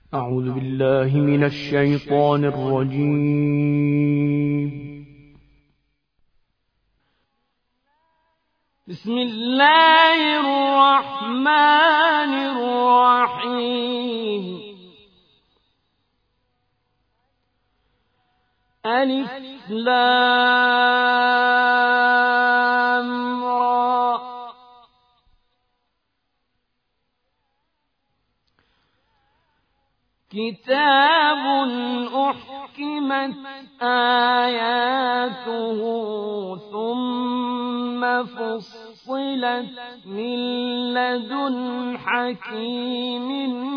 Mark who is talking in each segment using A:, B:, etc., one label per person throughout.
A: أعوذ بالله من الشيطان الرجيم.
B: بسم الله الرحمن الرحيم. ألف لام را. كتاب أحكمت آياته ثم فصلت من لدن حكيم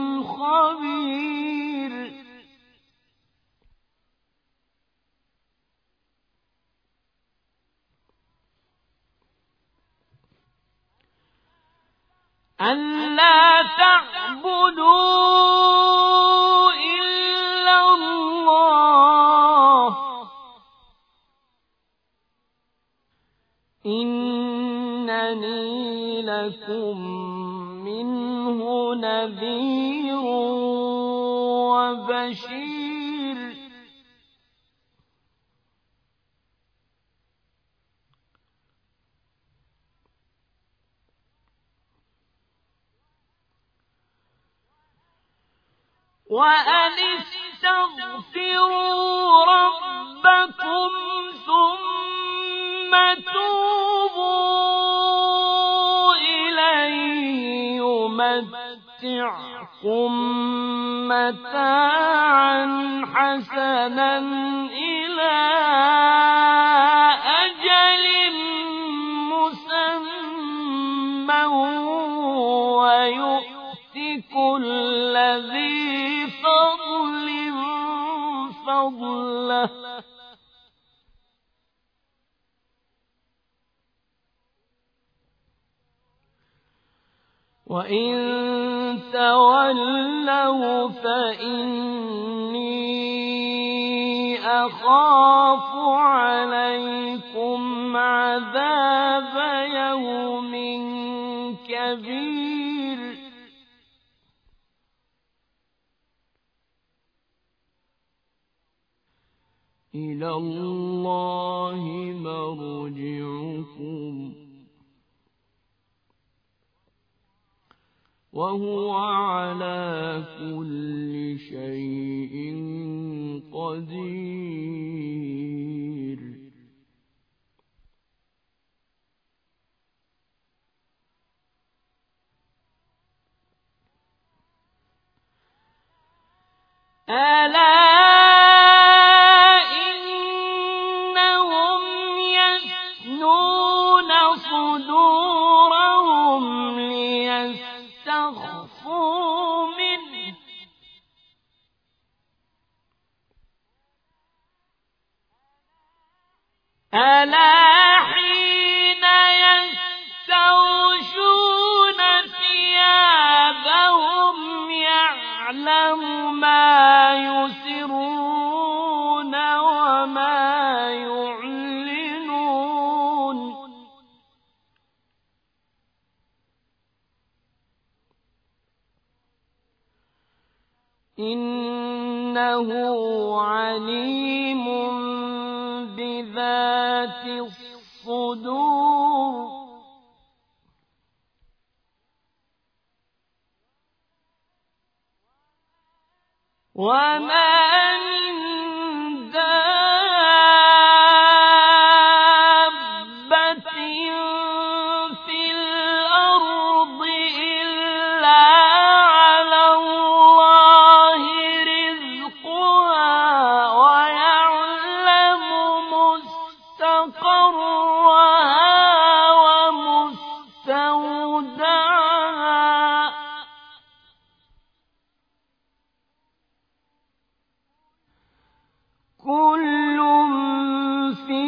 B: خبير. ألا تعبدوا إلا الله إنني لكم منه نذير وبشير. وأن استغفروا ربكم ثم توبوا إليه يمتعكم متاعا حسنا إلى أجل مسمى ويؤت كل ذي فضل فضله وإن تولوا فإني أخاف عليكم عذاب يوم كبير. إلى الله مرجعكم وهو على كل شيء قدير. ألا صدورهم ليستخفوا منه ألا حين يستغشون ثيابهم يعلم ما يسرون وما إنه عليم بذات الصدور. وما من دابة في الأرض إلا على الله ويعلم مستقرها ومستودعها كل في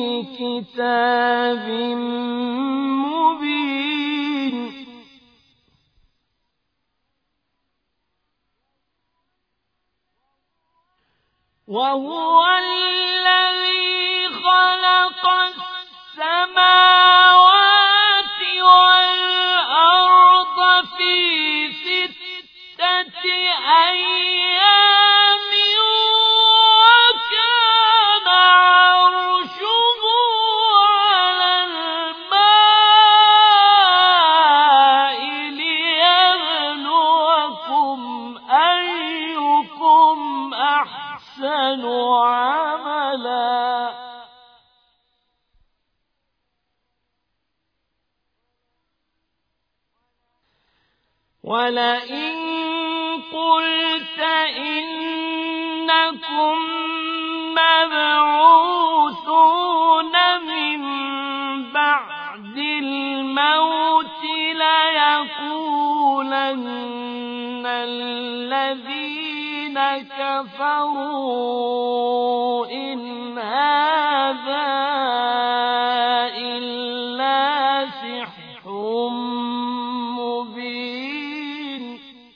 B: كتاب مبين. وهو الذي خلق السماوات والأرض في 6 أيام ولئن قلت إنكم مبعوثون من بعد الموت ليقولن الذين كفروا إن هذا إلا سحر مبين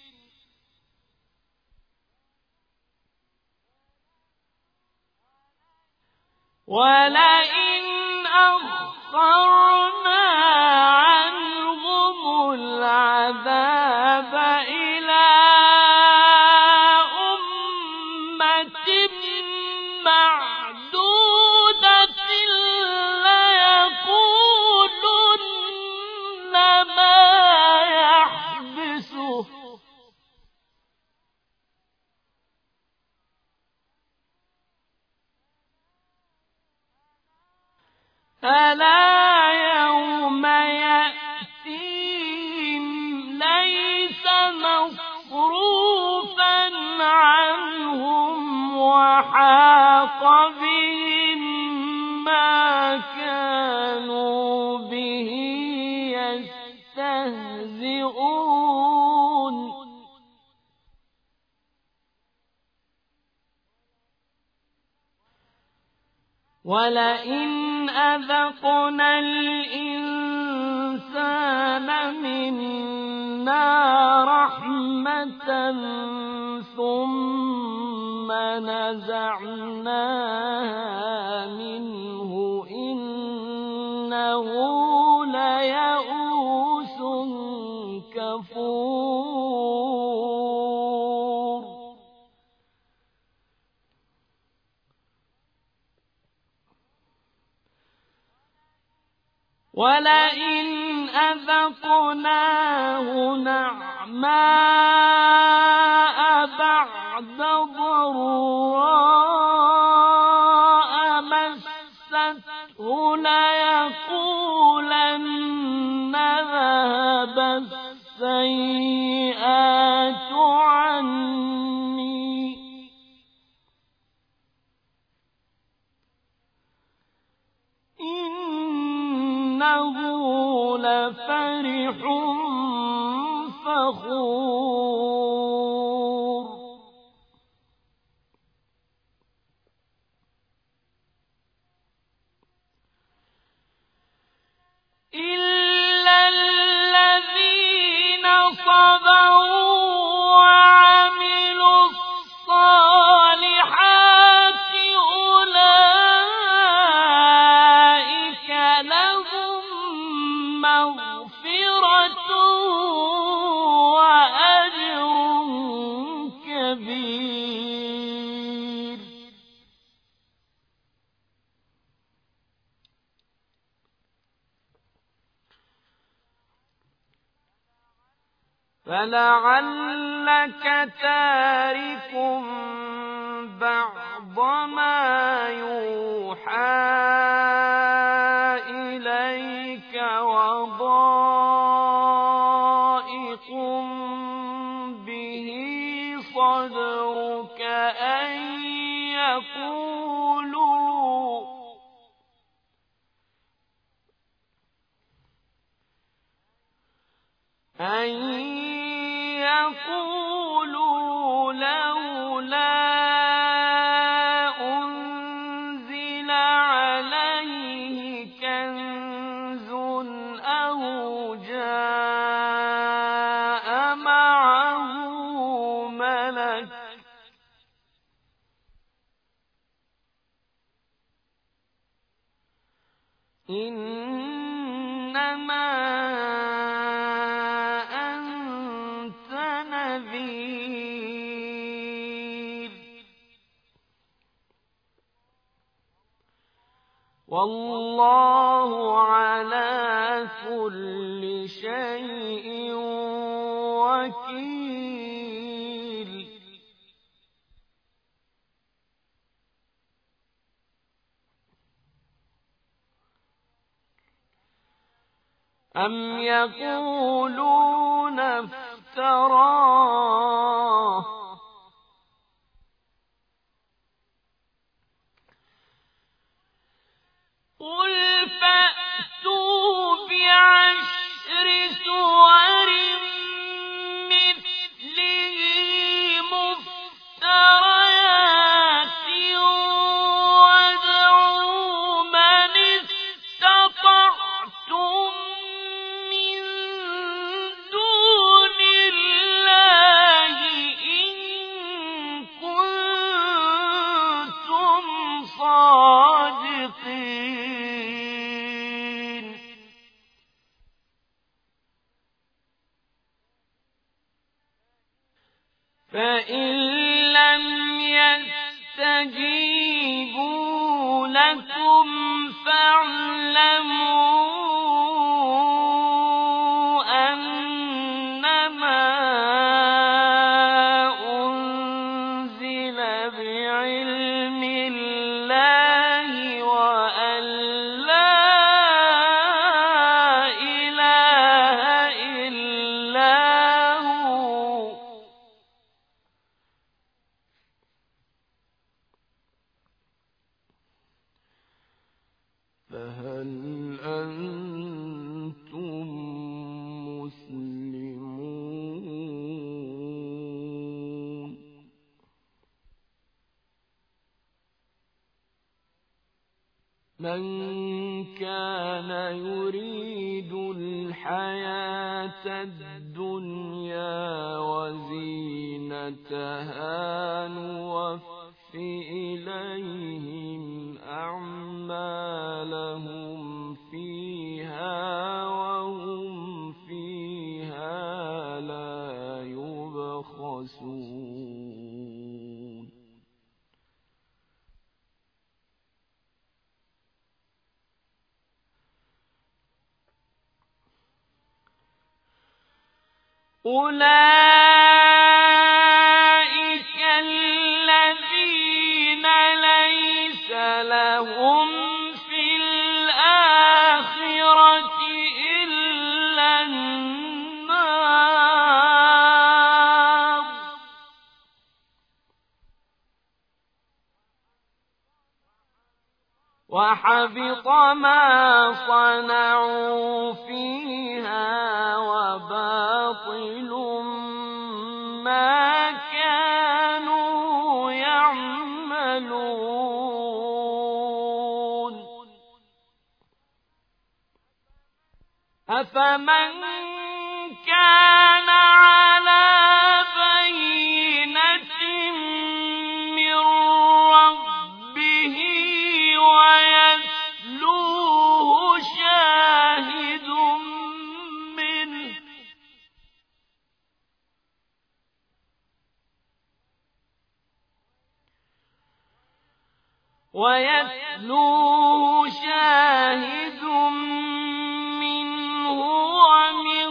B: ولئن أخرنا عنهم العذاب إلى أمة معدودة ليقولن ما يحبسه ألا يوم يأتيهم ليس مصروفا عنهم وحاق بهم ما كانوا به يستهزئون ولئن أذقنا الإنسان منا رحمة ثم نزعناها منه إنه ليئوس كفور ولئن أذقناه نعماء بعد ضراء مسته ليقولن ذهب السيئات عني إنه لفرح فخور إلا الذين صبروا وعملوا الصالحات أولئك لهم مغفرة وأجر كبير فلعلك تارك بعض ما يوحى إليك وضائق به صدرك أن يقولوا لولا أنزل عليه كنز أو جاء معه ملك إنما أنت نذير والله على كل شيء وكيل أم يقولون افتراه قل فأتوا بعشر سور مثله مفتريات وادعوا من استطعتم من دون الله إن كنتم صادقين فإن لم يستجيبوا لكم فاعلموا أنما أنزل بعلم الله وأن لا إله إلا هو فهل أنتم مسلمون من كان يريد الحياة الدنيا وزينتها نوفِ إليهم أعمالهم فيها وهم فيها لا يبخسون أولئك الذين ليس لهم في الآخرة إلا النار وحبط ما صنعوا فيها وباطل ما كانوا يعملون أفمن كان على بينة من ربه ويتلوه شاهد منه ومن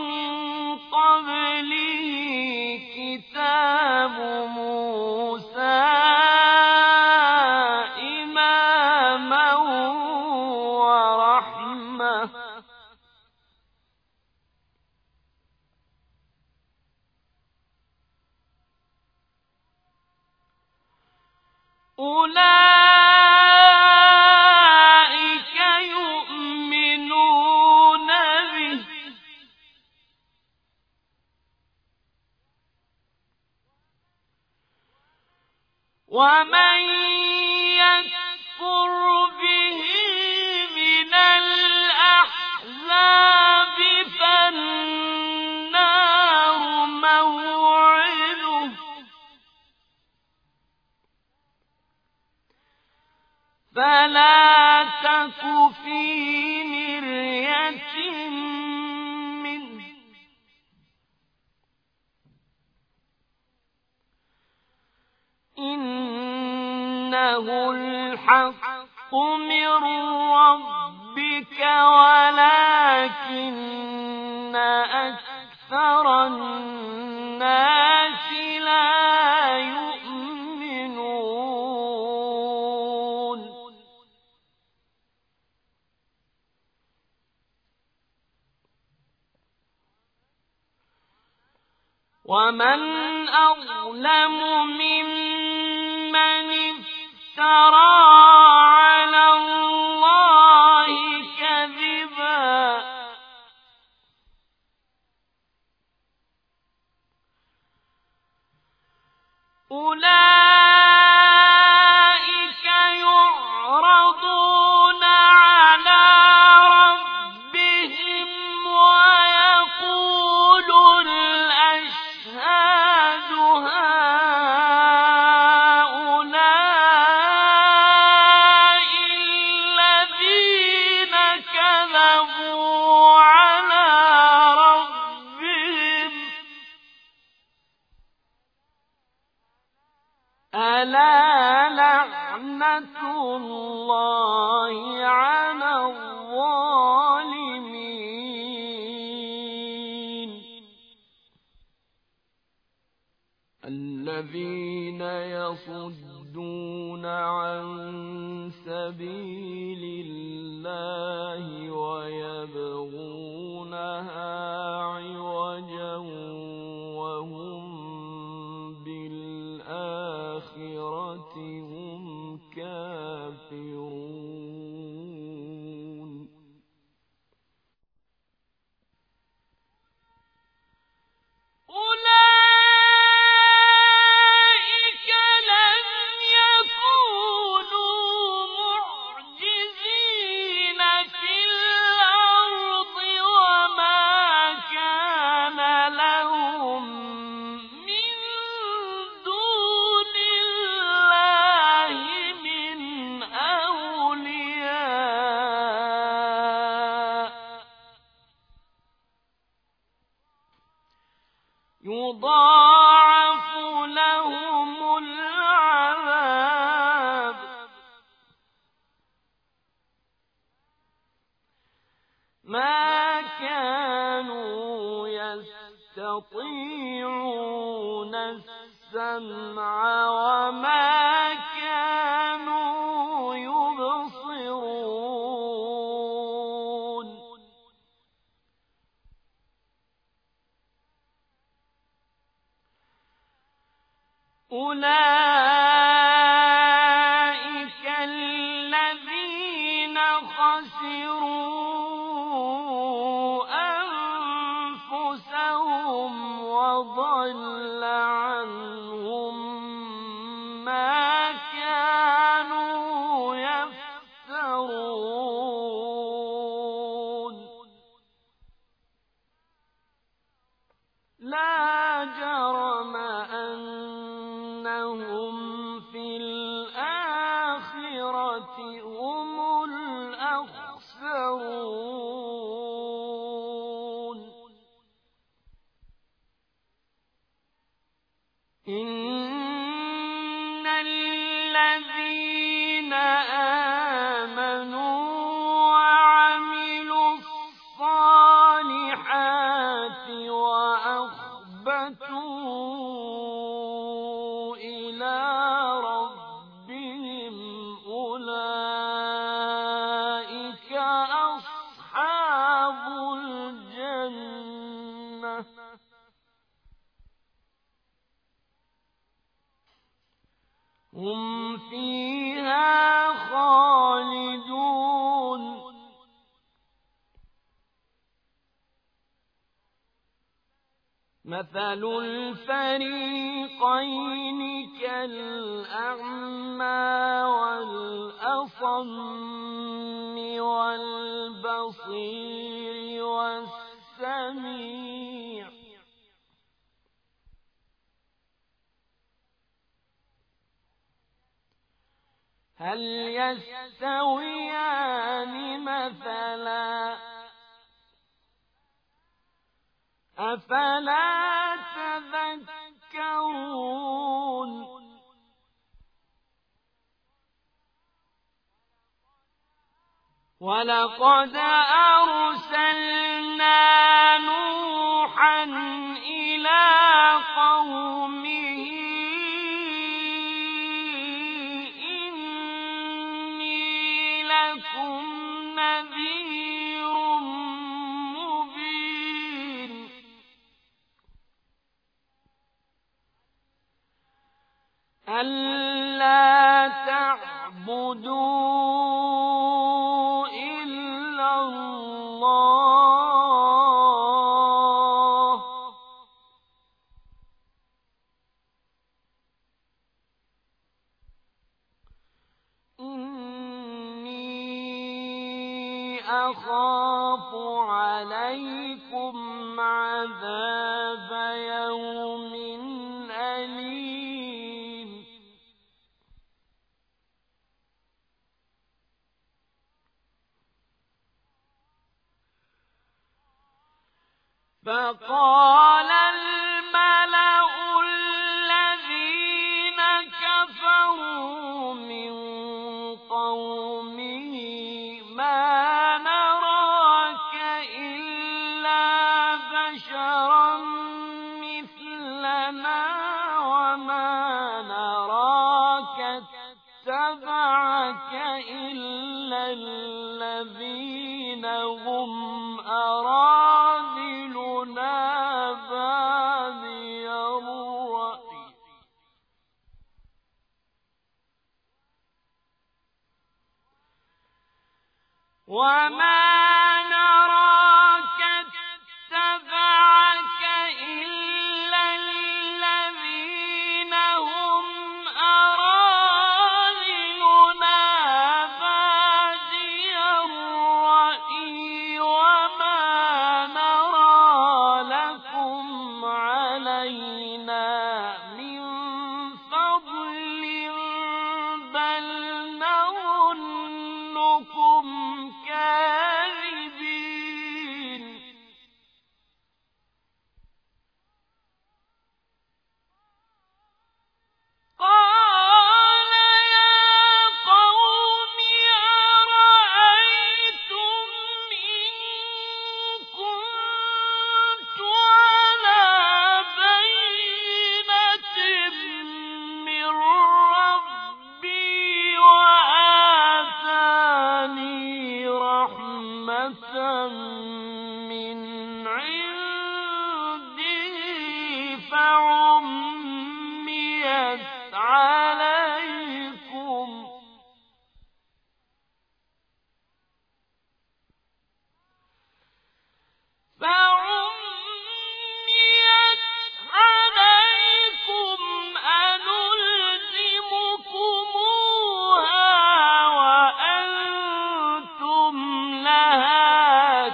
B: قبله كتاب موسى إماما ورحمة أولئك يؤمنون به ومن يكفر به من الأحزاب فالنار موعده فلا تك في مرية منه إنه الحق من ربك ولكن أكثر الناس لا يؤمنون ومن أظلم ممن افترى على الله كذبا أولئك يعرضون على ربهم ويقول الأشهاد هؤلاء الذين كذبوا على ربهم ألا لعنة الله على الظالمين الذين يصدون عن سبيل الله ويبغونها عوجا وهم بالآخرة هم كافرون أولئك لم يكونوا معجزين في الأرض وما كان لهم من دون الله من أولياء يضاعف لهم العذاب ما كانوا يستطيعون السمع وما كانوا يبصرون أولئك الذين خسروا أنفسهم وضل عنهم ما كانوا يفترون لا جرم أنهم في الآخرة هم الأخسرون إن الذين آمنوا وعملوا الصالحات وأخبتوا إلى ربهم أولئك أصحاب الجنة هم فيها خالدون مثل الفريقين كالأعمى والأصم والبصير والسميع هل يستويان مثلا أفلا تذكرون ولقد أرسلنا نوحا إلى قومه إني لكم نذير مبين أَلَّا تَعْبُدُوا إِلَّا اللَّهَ إِنِّي أَخَافُ عَلَيْكُمْ عَذَابَ يَوْمٍ أَلِيمٍ فَقَالَ الْمَلَأُ الَّذِينَ كَفَرُوا مِن قَوْمِهِ مَا نَرَاكَ إِلَّا بَشَرًا مِثْلَنَا وَمَا نَرَاكَ اتَّبَعَكَ إِلَّا الَّذِينَ هُمْ أَرَاذِلُنَا بَادِيَ الرَّأْيِ وَمَا نَرَاكَ اتَّبَعَكَ إِلَّا الَّذِينَ هُمْ أَرَاذِلُنَا بَادِيَ الرَّأْيِ وَمَا نَرَىٰ لَكُمْ عَلَيْنَا مِن فَضْلٍ بَلْ نَظُنُّكُمْ كَاذِبِينَ قَالَ يَا قَوْمِ أَرَأَيْتُمْ إِن كُنتُ عَلَىٰ بَيِّنَةٍ مِّن رَّبِّي وَآتَانِي رَحْمَةً مِّنْ عِندِهِ فَعُمِّيَتْ عَلَيْكُمْ أَنُلْزِمُكُمُوهَا وَأَنتُمْ لَهَا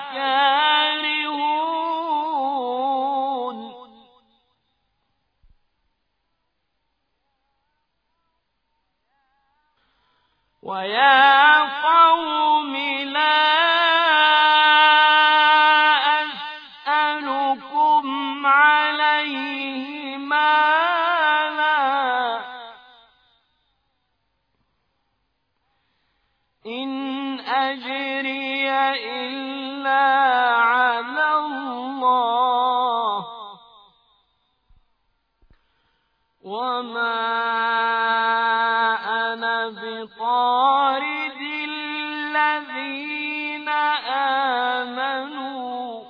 B: كَارِهُونَ وَيَا قَوْمِ لَا أَسْأَلُكُمْ عَلَيْهِ مَالًا إِنْ أَجْرِيَ إِلَّا عَلَى اللَّهِ وَمَا أَنَا بِطَارِدِ الَّذِينَ آمَنُوا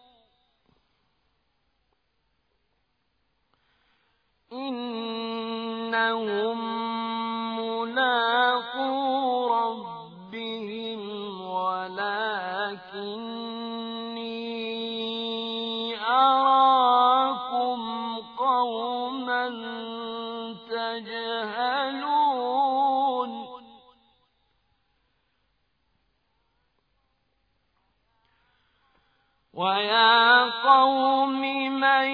B: إِنَّهُم مُّلَاقُو رَبِّهِمْ وَلَٰكِنِّي أَرَاكُمْ قَوْمًا تَجْهَلُونَ وَيَا قَوْمِ مَن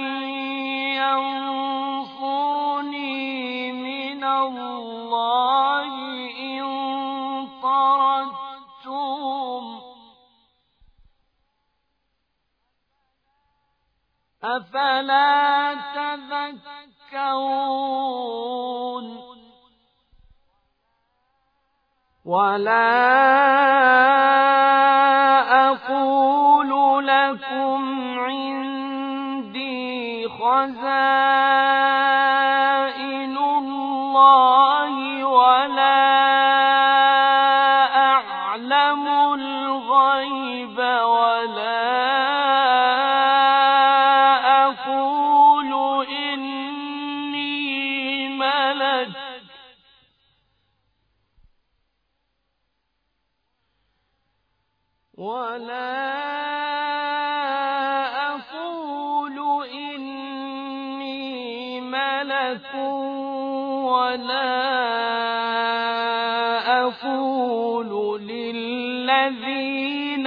B: يَنصُرُنِي مِنَ اللَّهِ إِن طَرَدتُّهُمْ ۚ أَفَلَا تَذَكَّرُونَ وَلَا أَقُولُ لَكُمْ عِندِي خَزَائِنُ اللَّهِ وَلَا أَعْلَمُ الْغَيْبَ وَلَا أَقُولُ إِنِّي مَلَكٌ ولا أقول إني ملك ولا أقول للذين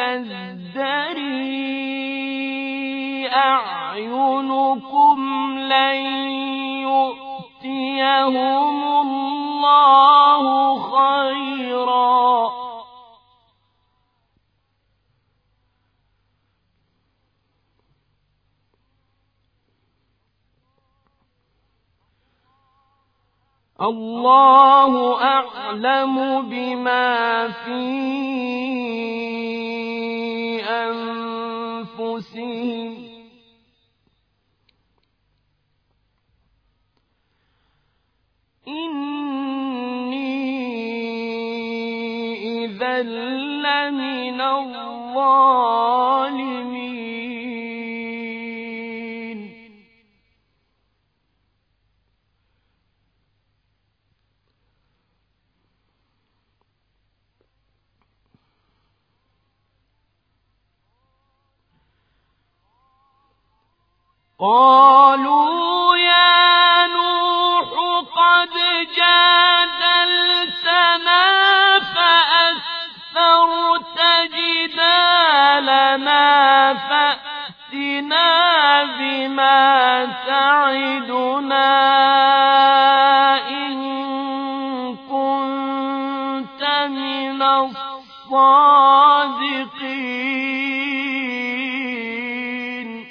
B: تزدري أعينكم لن يؤتيهم الله خيرا الله أعلم بما في أنفسهم إني إذا لمن الظالمين قالوا يا نوح قد جادلتنا فأكثرت جدالنا فأتنا بما تعدنا إن كنت من الصادقين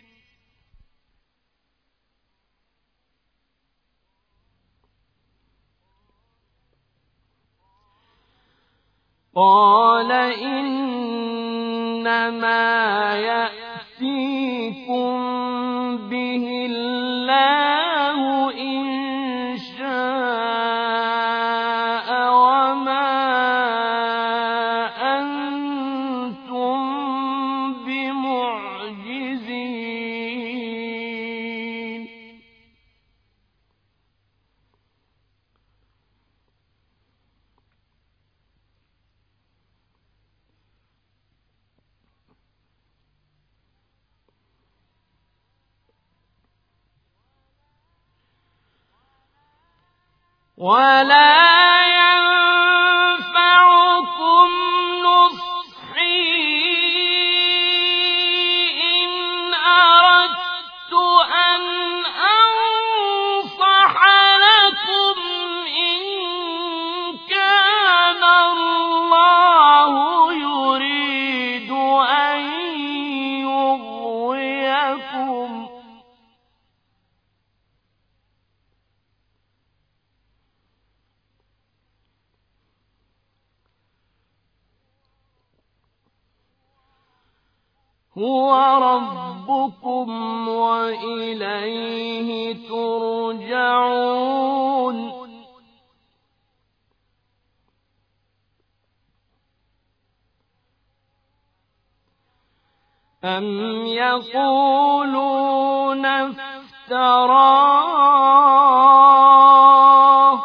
B: قال إنما يأتيكم به الله إن شاء وما أنتم بمعجزين ولا ينفعكم نصحي إن أردت أن أنصح لكم إن كان الله يريد أن يغويكم هو ربكم وإليه ترجعون أم يقولون افتراه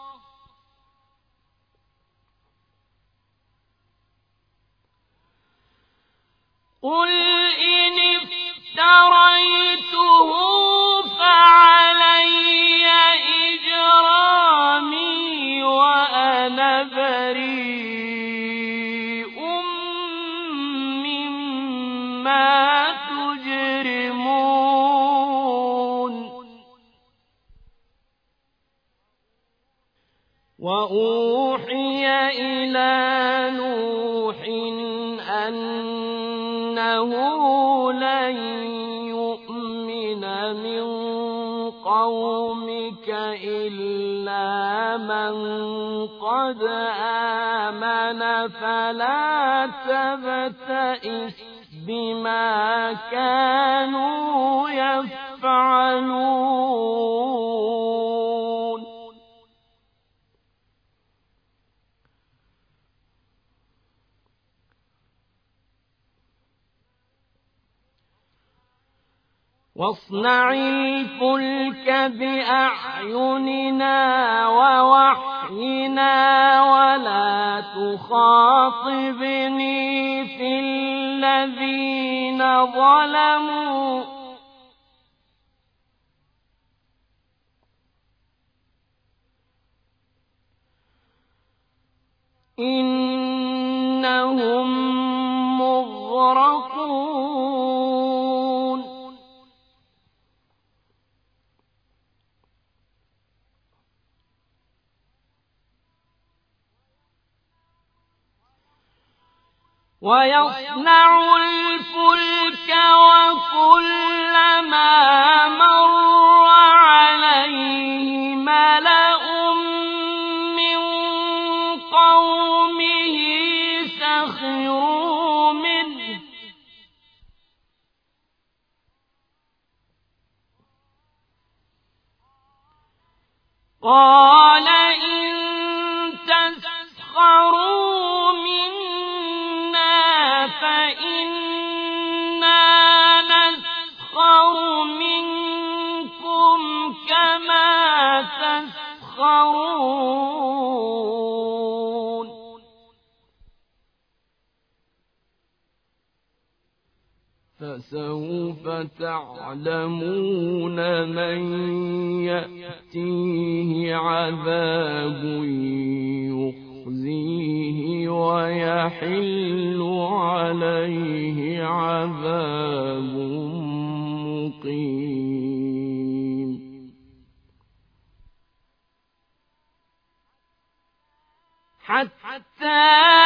B: قل إن افتريته فعلي إجرامي وأنا بريء مما تجرمون وأوحي إلى نوح أنه لن يؤمن من قومك إلا من قد آمن فلا تبتئس بما كانوا يفعلون واصنع الفلك بأعيننا ووحينا ولا تخاطبني ظلموا إنهم مغرقون ويصنع الفلك وكلما مر عليه ملأ من قومه سخروا منه قال إن تسخروا منا فإنا نسخر منكم كما تسخرون فسوف تعلمون من يأتيه عذاب يخزيه ويحل عليه عذاب مقيم حتى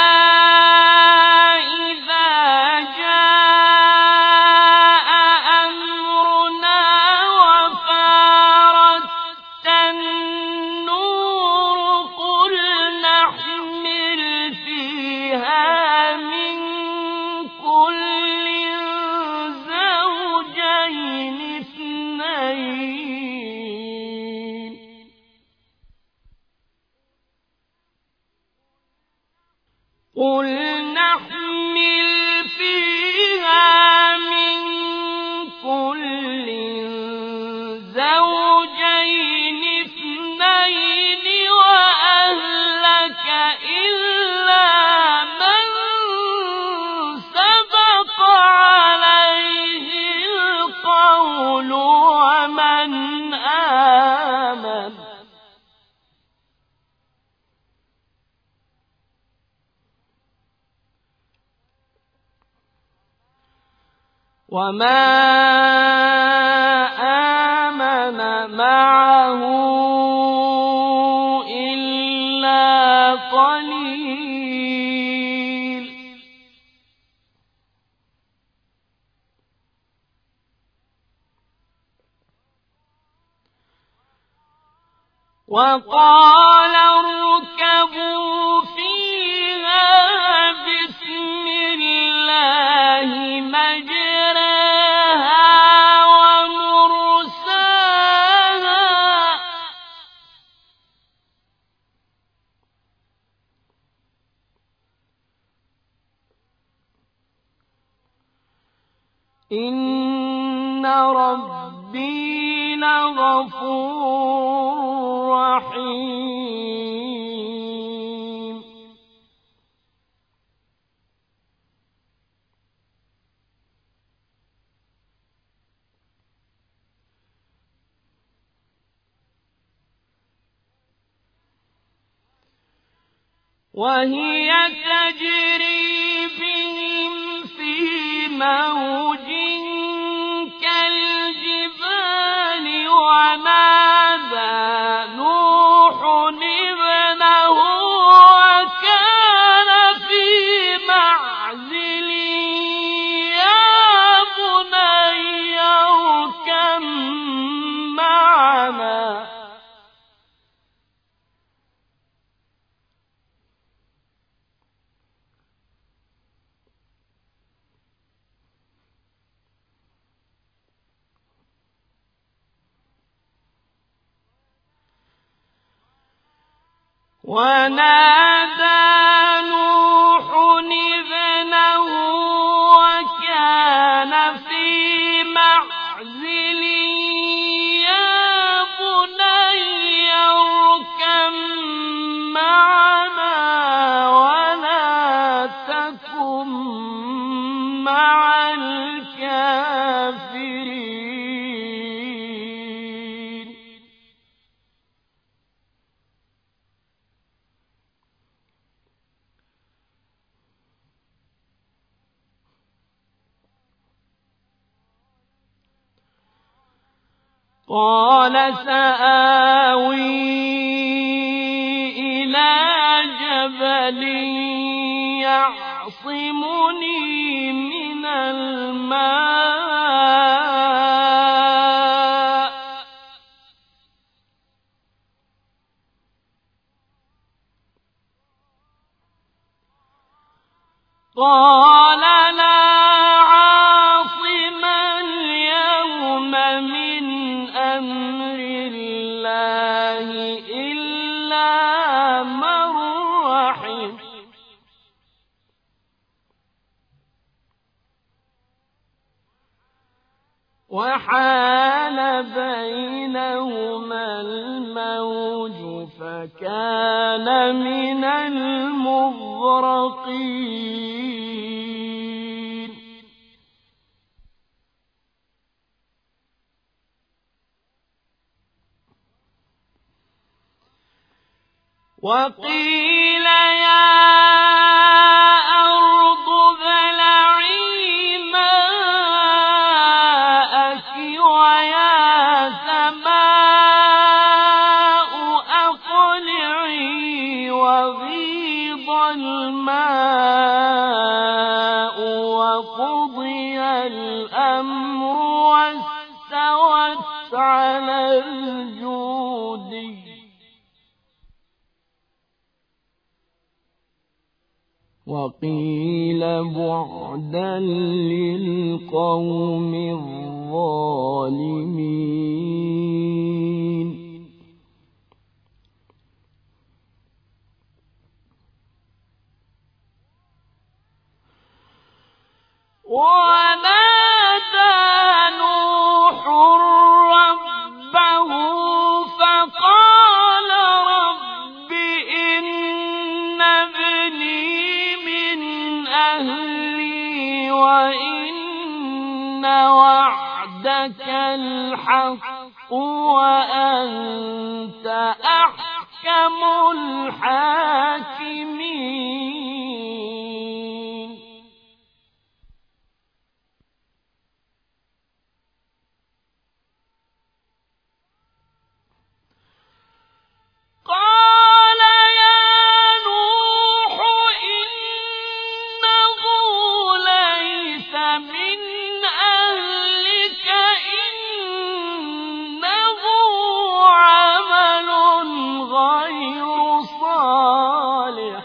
B: قل نحمل فيها من كل زوجين اثنين وأهلك إلا من سبق عليه القول ومن آمن وما آمن معه إلا قليل وقال اركبوا فيها بسم الله مجراها ومرساها إن ربي لغفور رحيم وهي تجري بهم في موج كالجبال ونادى نوح ابنه وكان في معزل يا بني اركب معنا ونادى نوح ابنه وكان في معزل يا بني اركب معنا ولا تكن مع الكافرين قال سآوي إلى جبل يعصمني من الماء قال لا عاصم اليوم من أمر الله إلا من رحم وحال بينهما الموج فكان من المغرقين وقيل يا أرض ابلعي ماءك ويا سماء أقلعي وغيض الماء وقضي الأمر واستوت على الجودي وقيل بعدا للقوم الظالمين ونادى نوح ربه فقال رب إن ابني من أهلي وإن وعدك الحق وأنت أحكم الحاكمين قال يا نوح إنه ليس من أهلك إنه عمل غير صالح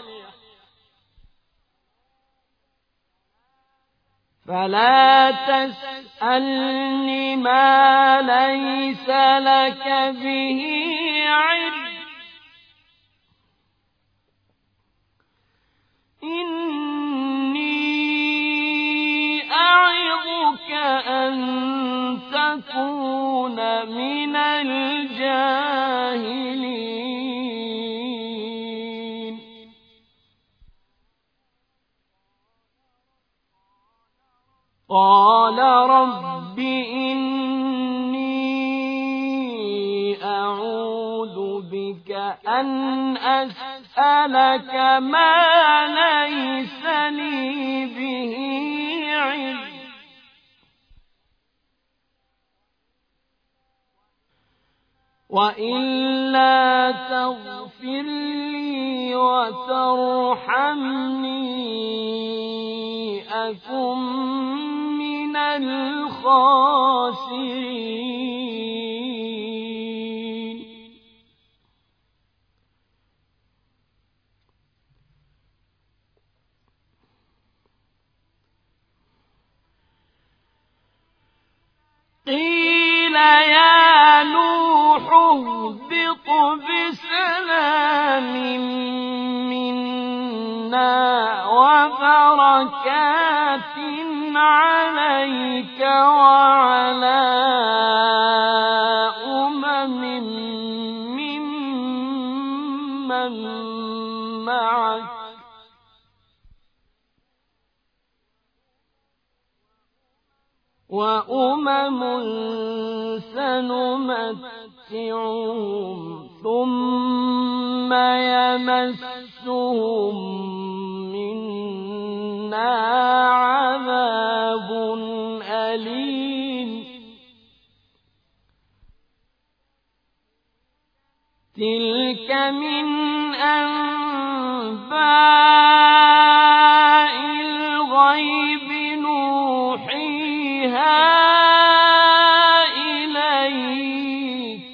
B: فلا تسألني ما ليس لك به علم إني أعظك أن تكون من الجاهلين قال رب إني أعوذ بك أن أسألك ما ليس لي به علم وإلا تغفر لي وترحمني أكن من الخاسرين قيل يا نوح اهبط بسلام منا وبركات عليك وعلى ممن معك وأمم سنمتعهم ثم يمسهم منا عذاب أليم تلك من أنباء الغيب نوحيها إليك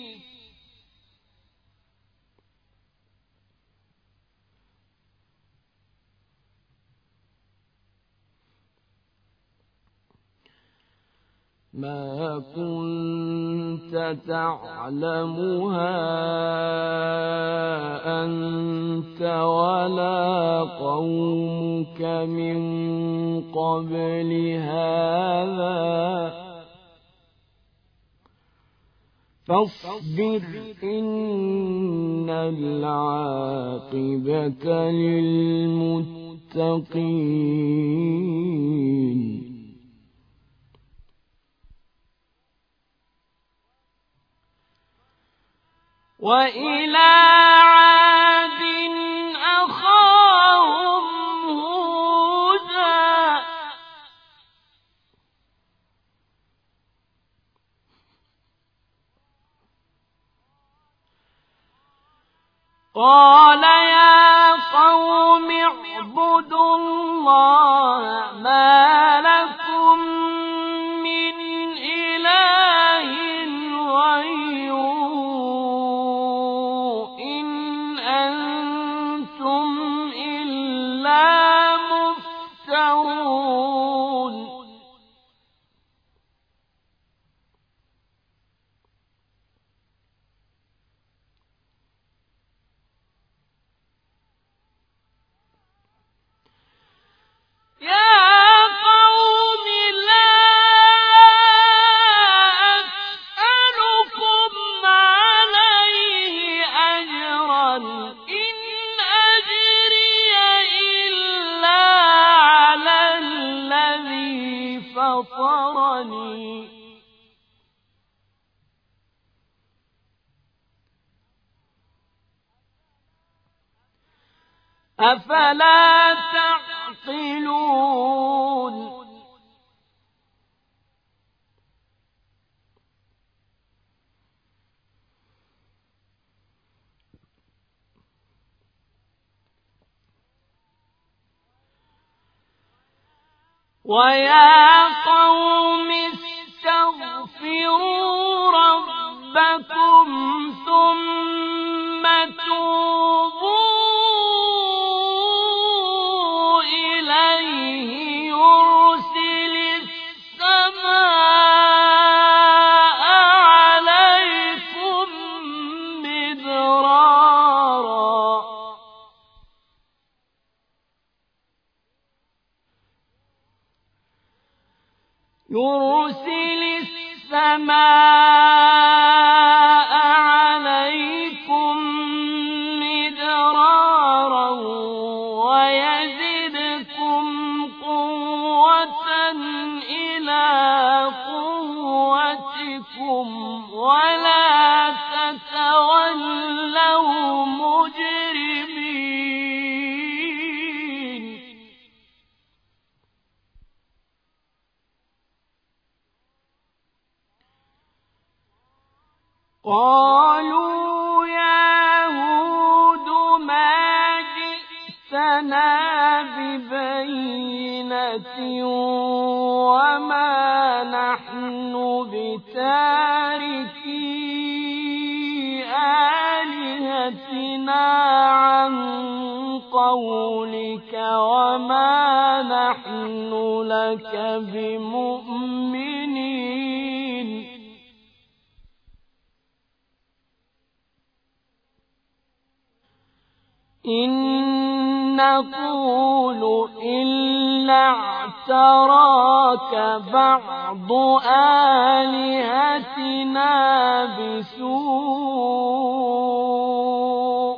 B: ما كنت تعلمها أنت ولا قومك من قبل هذا فاصبر إن العاقبة للمتقين وإلى عاد أخاهم هودا قال يا قوم اعبدوا الله ما لكم من إله غيره إن أنتم إلا مفترون يا قوم لا أسألكم عليه أجرا إن أجري إلا على الذي فطرني أفلا تعقلون ويا قوم استغفروا ربكم ثم توبوا إليه يرسل السماء عليكم مدرارا يرسل السماء عليكم مدرارا ويزدكم قوة إلى قوتكم ولا تتولوا مجرمين قالوا يا هود ما جئتنا ببينة وما نحن بتاركي آلهتنا عن قولك وما نحن لك بمؤمنين إن نقول إلا اعتراك بعض آلهتنا بسوء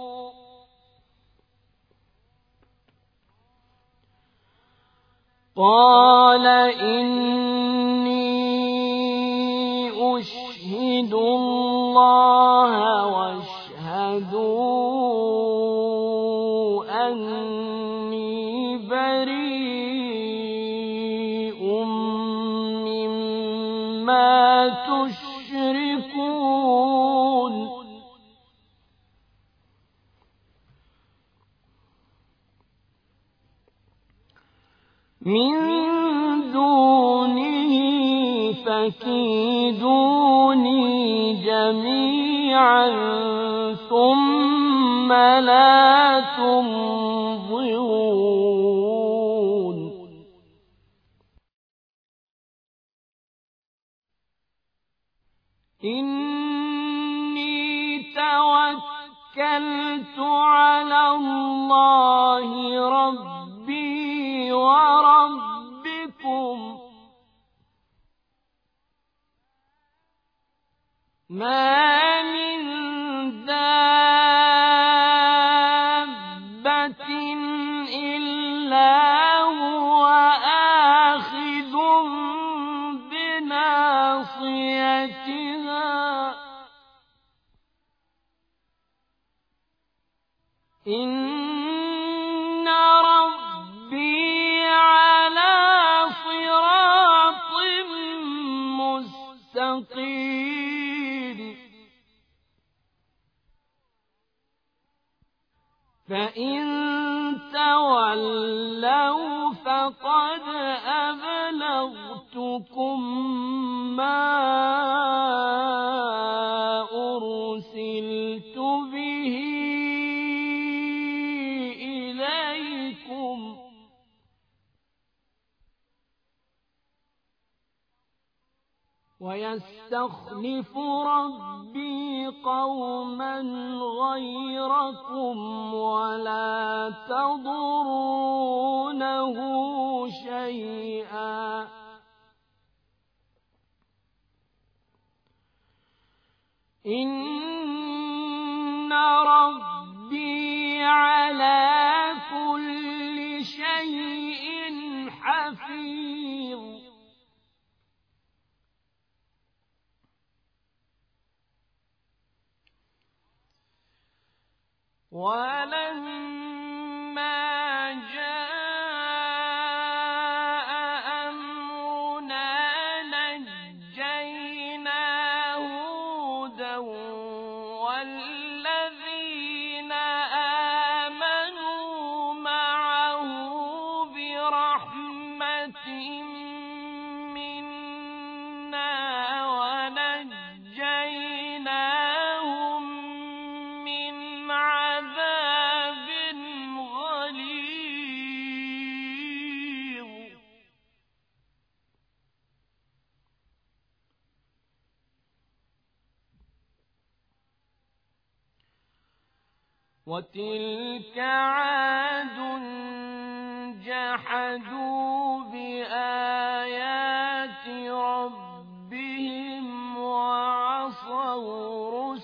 B: قال إني أشهد الله واشهدوا أني بريء مما تشركون من دونه فكيدوني جميعا ثم لا تنظرون إني توكلت على الله ربي وربكم ما من دابة إلا هو آخذ بناصيتها إن ربي على صراط مستقيم فإن تولوا فقد أبلغتكم ما أرسلت به إليكم ويستخلف ربي قوما غيركم ولا تضرونه شيئا إن ربي على كل شيء حفيظ ولما جاء أمرنا نجينا هودا والذين آمنوا معه برحمة منا ونجيناهم من عذاب غليظ وتلك عاد جحدوا بآيات ربهم وعصوا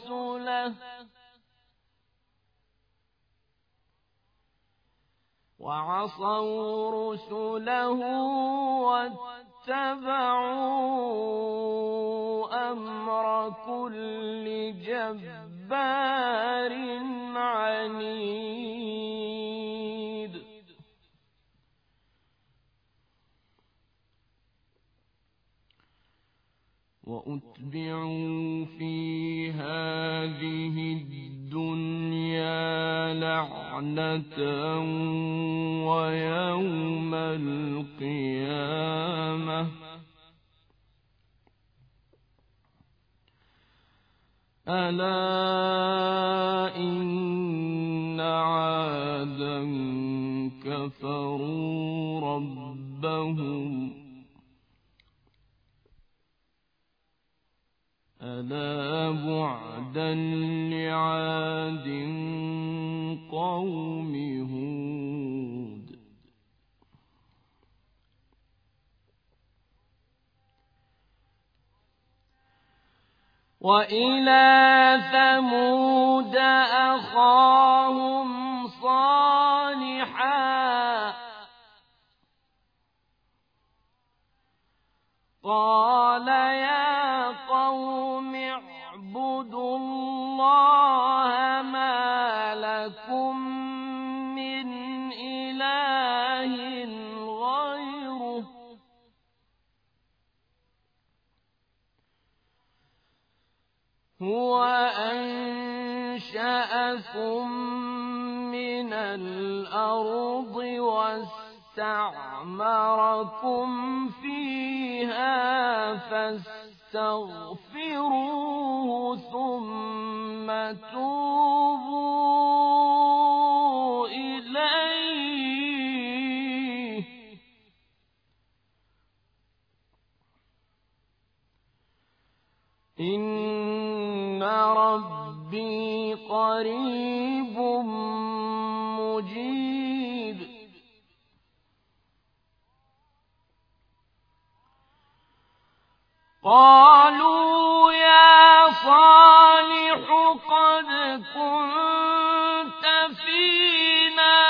B: رسله واتبعوا أمر كل جبار عنيد وأتبعوا في هذه الدنيا لعنة ويوم القيامة ألا إن عادا كفروا ربهم ألا بعدا لعاد قوم هود وإلى ثمود أخاهم صالحا قال يا قوم اعبدوا الله ما لكم من إله غيره هو أنشأكم من الأرض اسْتَعْمَرَكُمْ فِيهَا فَاسْتَغْفِرُوهُ ثُمَّ تُوبُوا إِلَيْهِ إِنَّ رَبِّي قَرِيبٌ مُجِيبٌ. قالوا يا صالح قد كنت فينا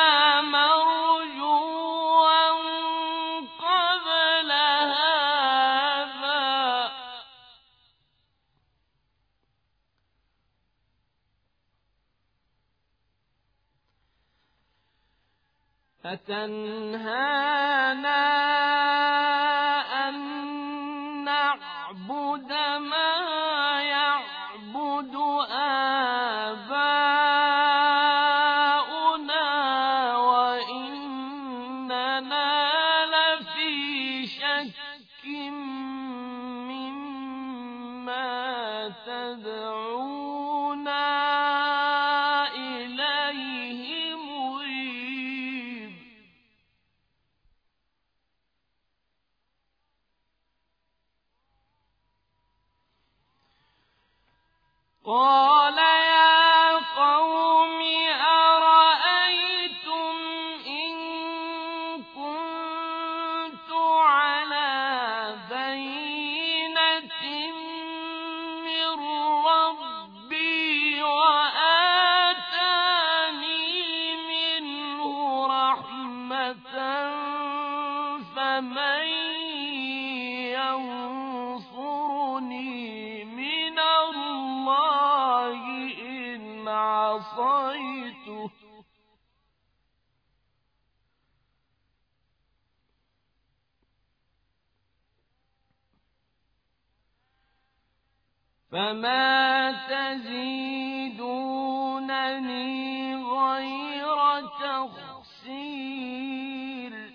B: مرجوا قبل هذا أتنهانا أن نعبد ما يعبد آباؤنا وإننا لفي شك مما تدعونا إليه مريب. قال يا قوم أرأيتم إن كنت على بينة من ربي وآتاني منه رحمة فمن ينصرني من الله إن عصيته فما تزيدونني غير تخسير.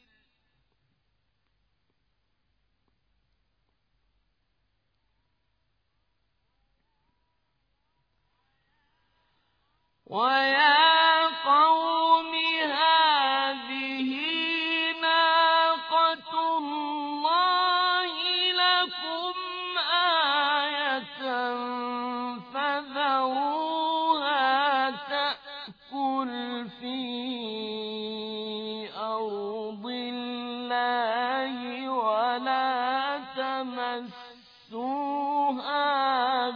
B: ويا قوم هذه ناقة الله لكم آية فذروها تأكل في أرض الله ولا تمسوها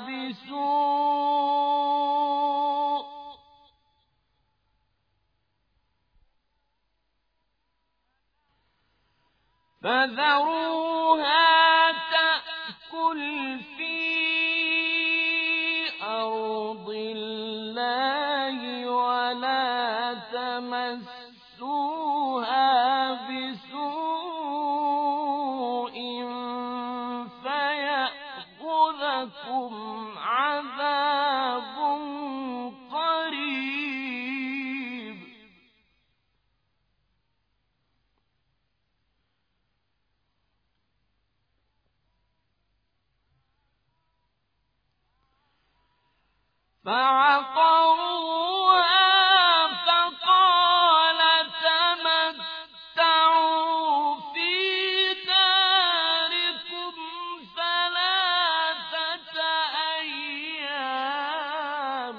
B: بسوء فيأخذكم عذاب قريب. فعقروها فقال تمتعوا في داركم 3 أيام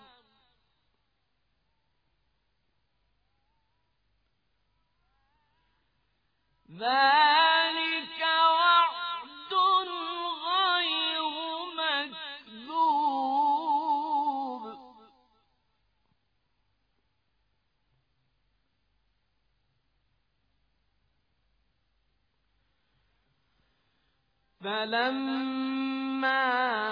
B: ذلك وعد غير مكذوب. فلما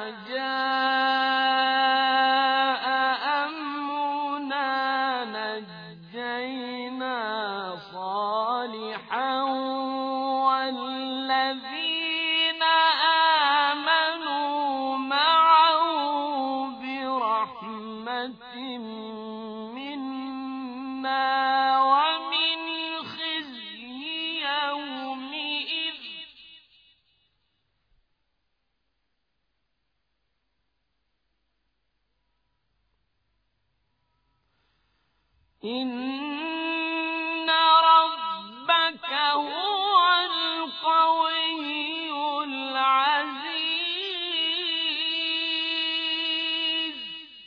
B: جاء أمرنا نجينا صالحا والذين آمنوا معه برحمة منا ومن خزي إن ربك هو القوي العزيز.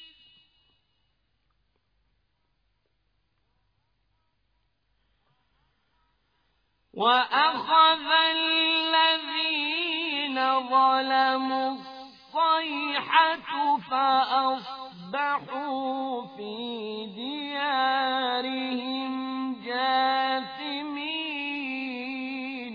B: وأخذ الذين ظلموا الصيحة فأصبحوا في ديارهم جاثمين.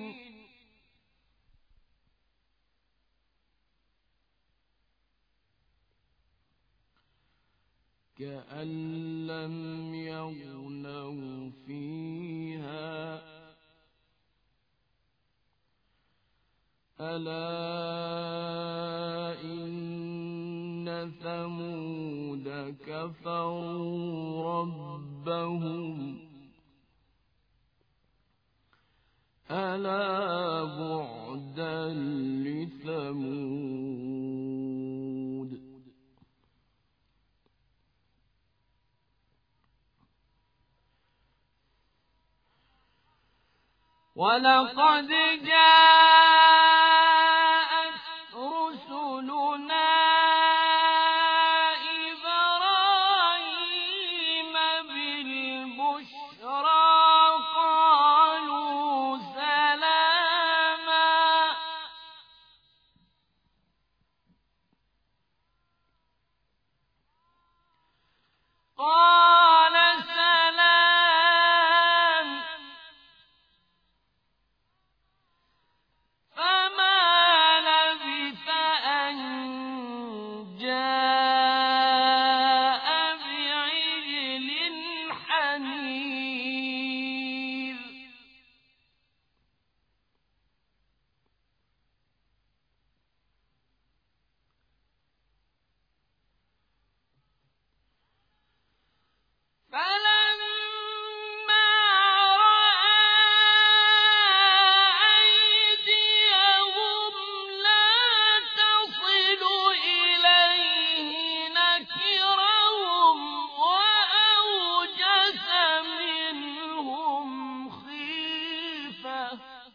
B: كأن لم يغنوا فيها ألا إن ثمود كفروا ربهم ألا بعدا لثمود. ولقد جاءت رسلنا إبراهيم بالبشرى قالوا سلاما. قال سلام. فما لبث أن جاء بعجل حنيذ. فلما رأى أيديهم لا تصل إليه نكرهم وأوجس منهم خيفة.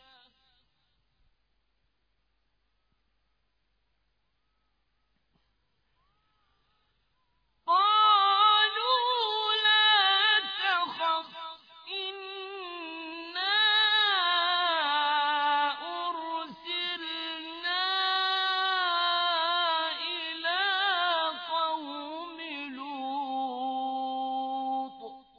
B: قالوا لا تخف إنا أرسلنا إلى قوم لوط.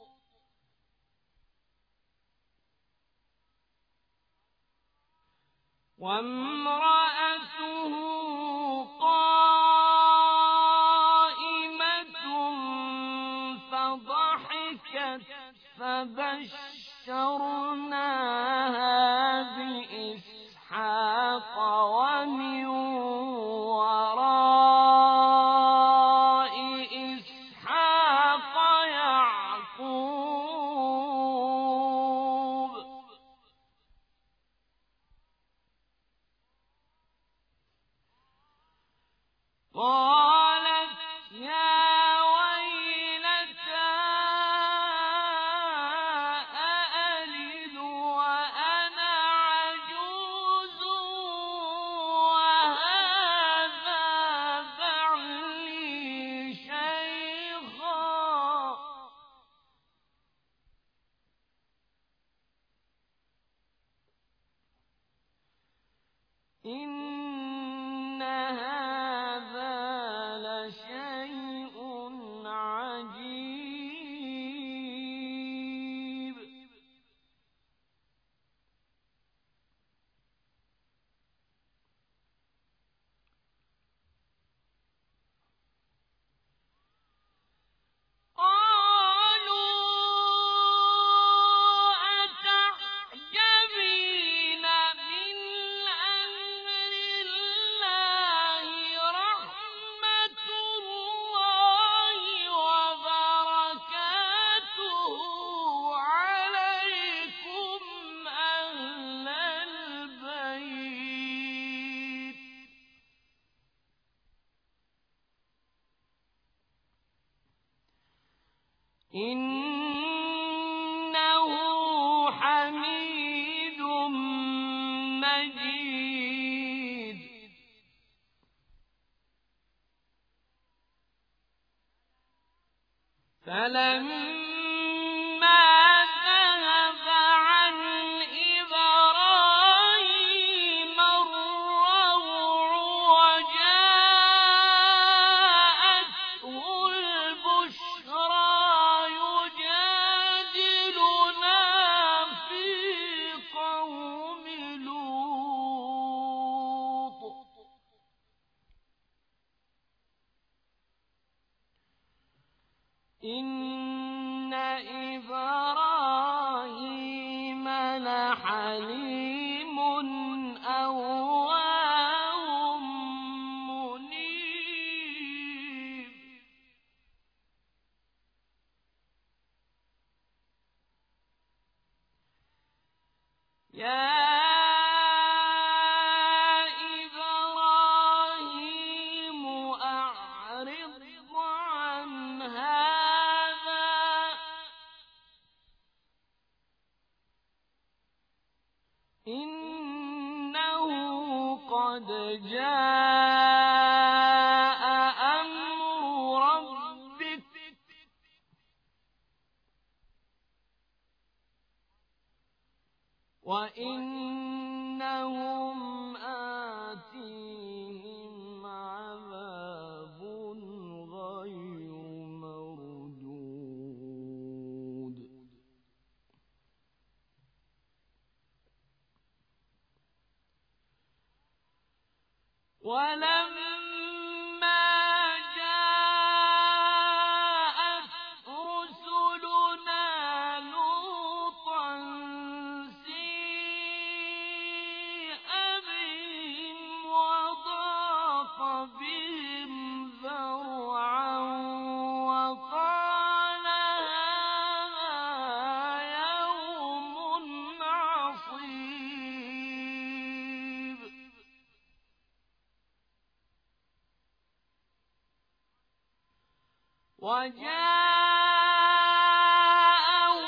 B: وامرأته قائمة فضحكت فبشرناها بإسحاق ومن وراء إسحاق يعقوب. قالت يا ويلتى أألد وأنا عجوز وهذا بعلي شيخا. إن هذا لشيء عجيب. قالوا أتعجبين من أمر الله رحمة الله وبركاته عليكم أهل البيت. إنه فلما ذهب عن إبراهيم الروع وجاءته البشرى يجادلنا في قوم لوط إن إبراهيم لحليم أواه منيب يا إبراهيم أعرض عن هذا إنه قد جاء أمر ربك وإنهم آتيهم عذاب غير مردود ولما جاءت رسلنا لوطا سيء بهم وضاق بهم ذرعا وقال هذا يوم عصيب وجاءه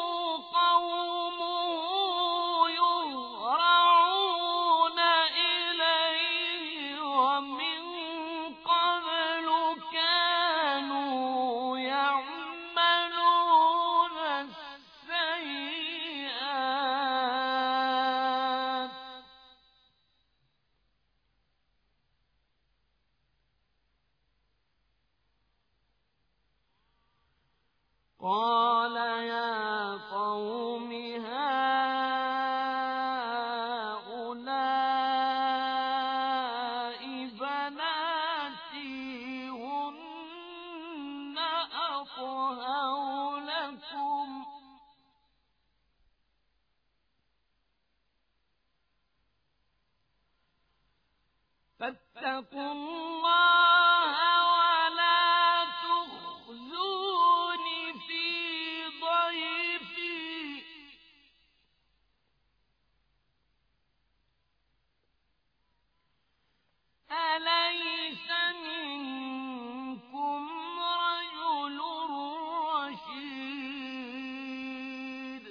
B: قومه يهرعون إليه ومن قبل كانوا يعملون السيئات قال يا قوم هؤلاء بناتي هن أطهر لكم فاتقوا الله ولا تخزون في ضيفي أليس منكم رجل رشيد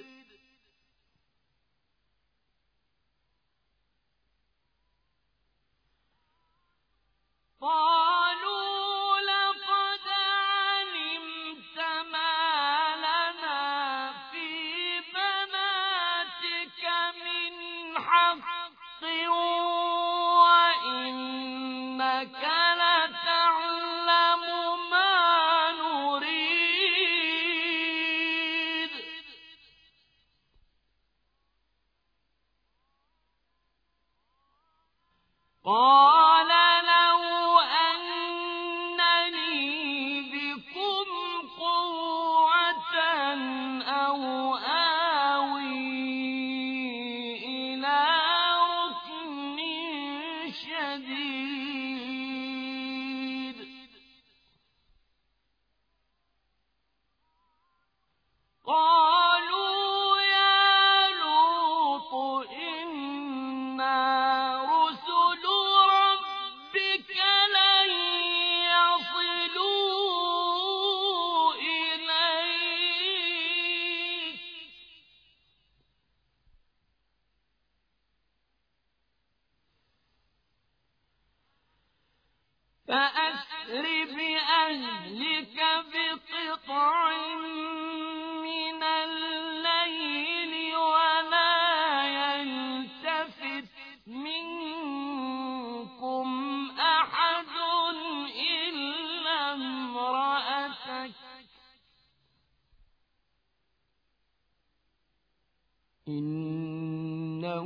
A: إنه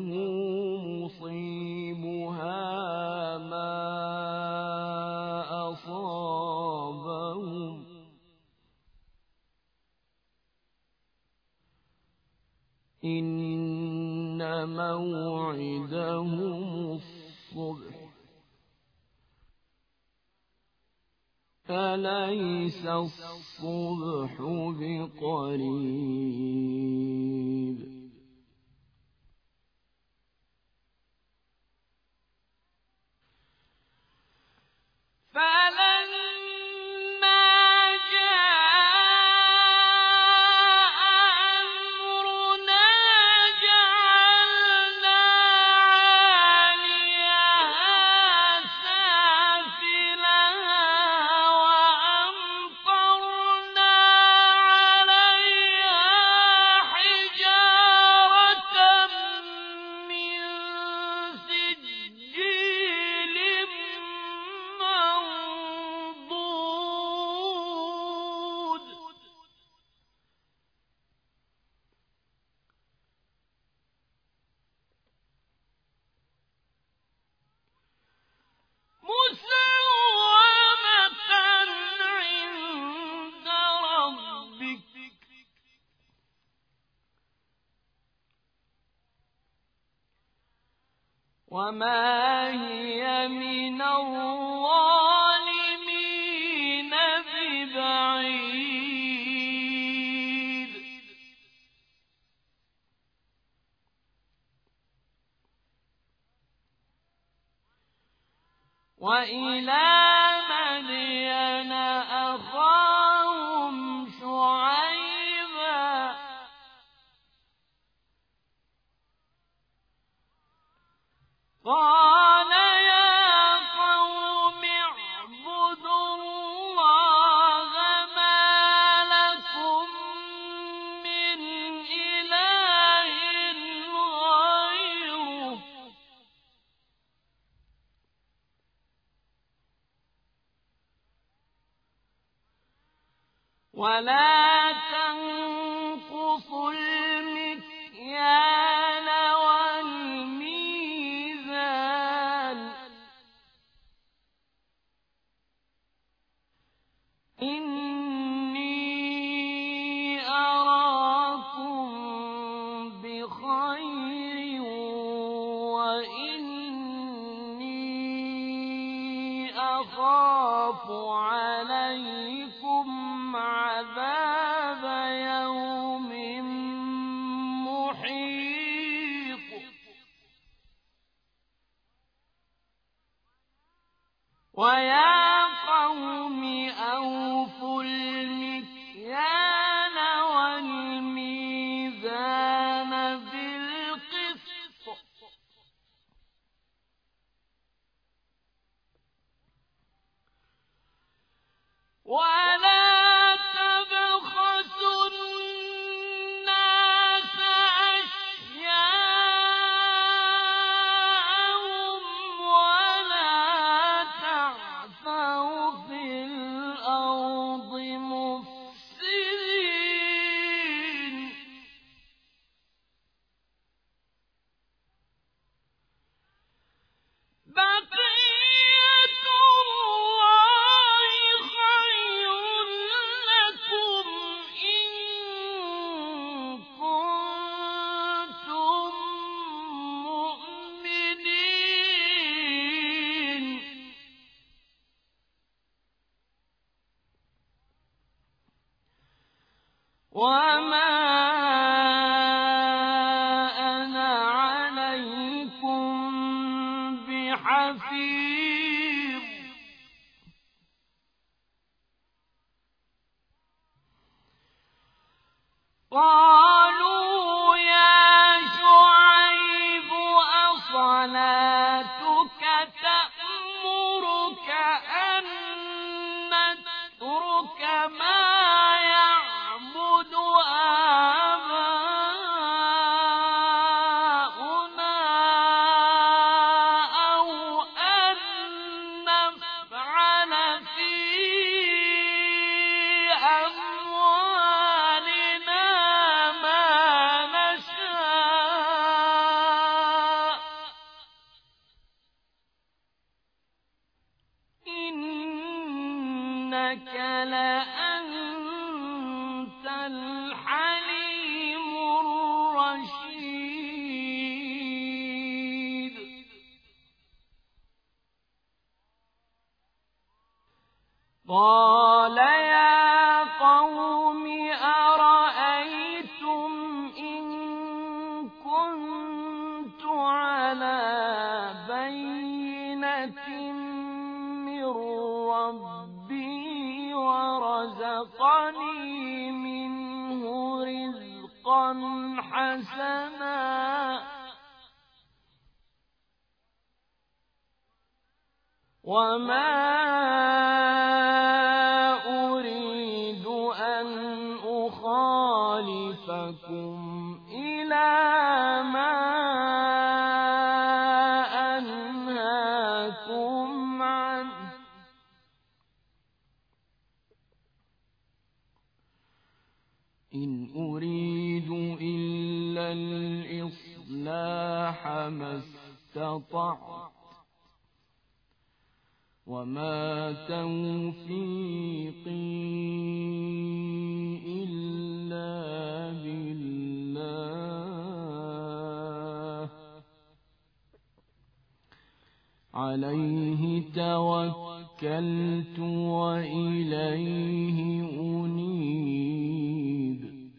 A: مصيبها ما أصابهم إن موعدهم الصبح أليس الصبح بقريب
B: فلما جاء أمرنا جعلنا عاليها سافلها وأمطرنا عليها حجارة من سجيل منضود مسومة عند ربك وما هي من الظالمين ببعيد وإلى مدين أخاهم شعيبا قال يا قوم اعبدوا الله ما لكم من إله غيره ولا تنقصوا المكيال والميزان إني أراكم بخير وإني أخاف عليكم عذاب يوم محيط ويا قوم أوفوا المكيال والميزان بالقسط ولا تبخسوا الناس أشياءهم ولا تعثوا في الأرض مفسدين بقية الله خير لكم إن كنتم مؤمنين وما أنا عليكم بحفيظ قالوا يا شعيب أصلاتك تأمرك أن نترك ما يعبد آباؤنا أو أن نفعل في أموالنا
A: قال يا قوم أرأيتم إن كنت على بينة من ربي ورزقني منه رزقا حسنا وما أريد أن أخالفكم إلى ما أنهاكم عنه إن أريد إلا الإصلاح ما استطعت وما توفيقي إلا بالله عليه توكلت وإليه أنيب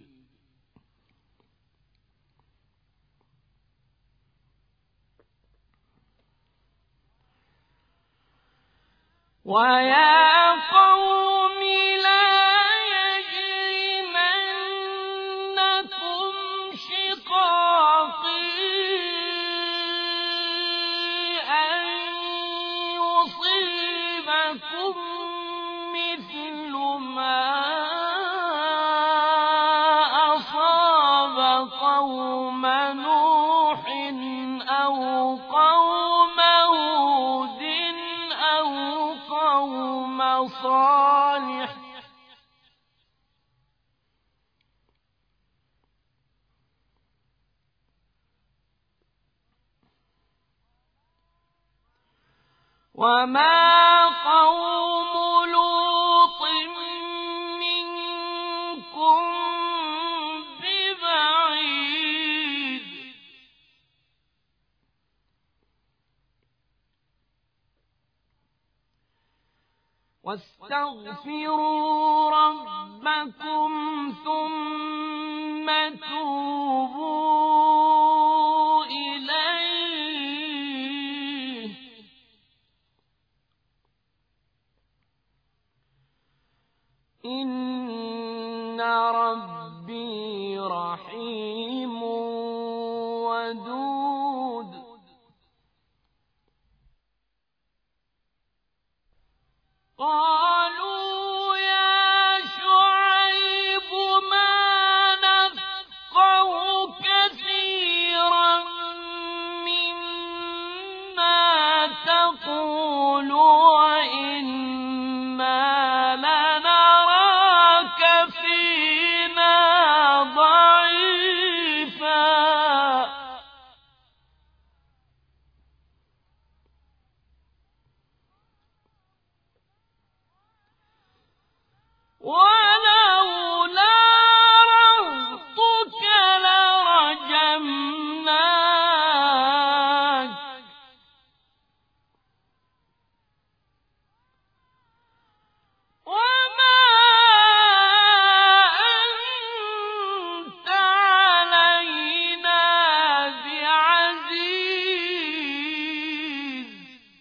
A: ويا قوم لا يجرمنكم شقاقي أن يصيبكم مثل ما أصاب قوم نوح أو قوم هود أو قوم صالح وما قوم لوط منكم ببعيد واستغفروا ربكم ثم توبوا إليه إن ربي رحيم ودود قالوا يا شعيب ما نفقه كثيرا مما تقول وإنا لنراك فينا ضعيفا ولولا رهطك لرجمناك وما أنت علينا بعزيز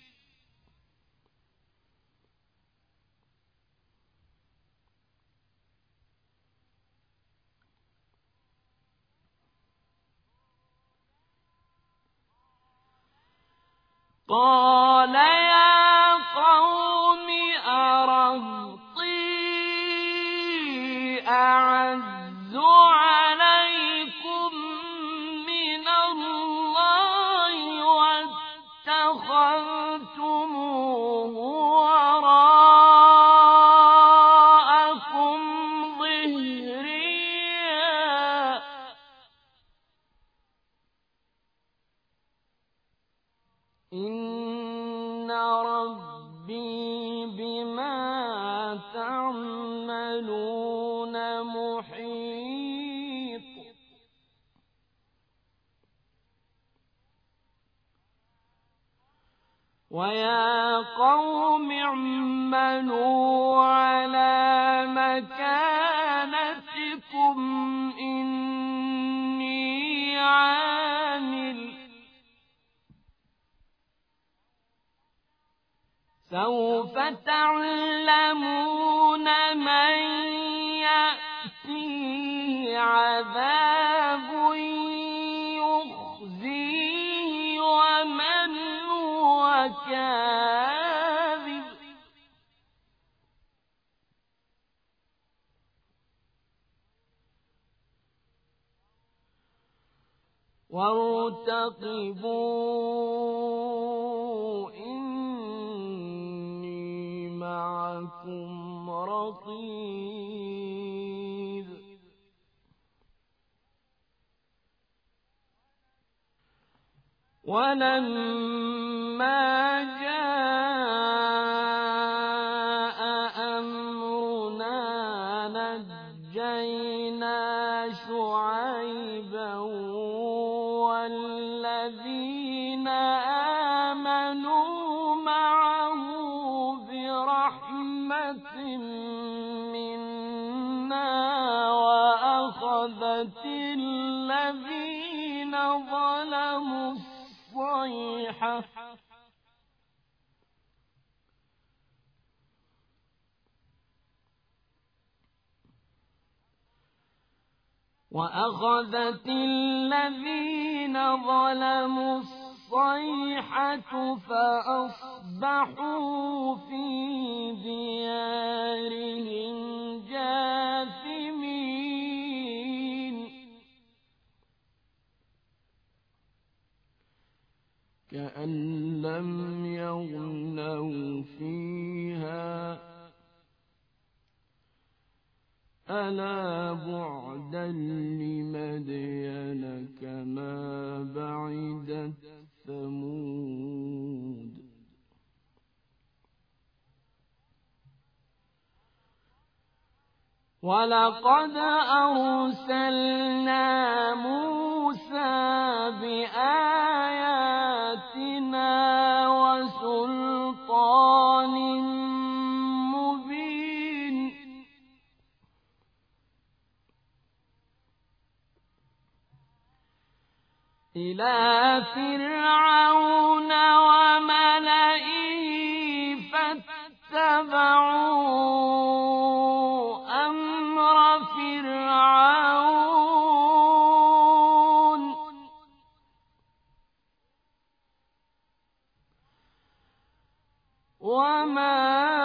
A: قال يا قوم أرهطي أعز عليكم من الله واتخذتموه وراءكم ظهريا إن ربي بما تعملون محيط ويا قوم اعملوا ربكم إني عامل سوف تعلمون من يأتيه عذاب يخزيه ومن هو كاذب وارتقبوا إني معكم رقيب ولما جاء أمرنا نجينا شعيبا والذين آمنوا معه برحمة منا وأخذت الذين ظلموا الصيحة فأصبحوا في ديارهم جاثمين كأن لم يغنوا فيها ألا بعدا لمدين كما بعدت ثمود ولقد أرسلنا موسى بآياتنا وسلطان مبين إلى فرعون وملئه فاتبعوا أمر فرعون وما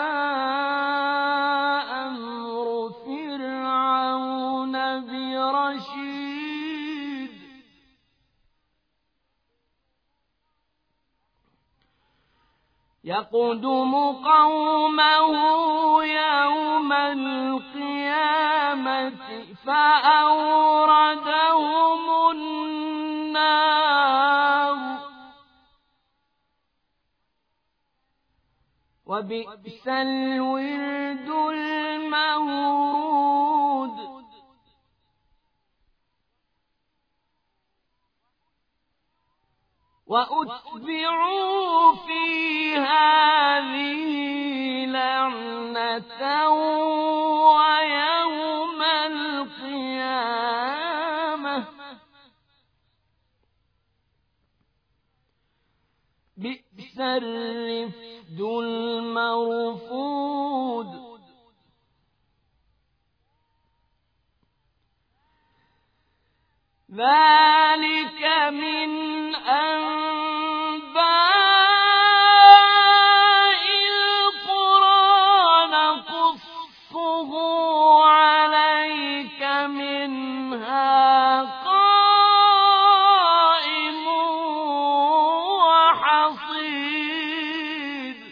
A: أمر فرعون برشيد يقدم قومه يوم القيامة فأوردهم النار وبئس الورد المورود وأتبعوا في هذه لعنة ويوم القيامة بئس الرفد المرفود ذلك من أنباء القرى نقصه عليك منها قائم وحصيد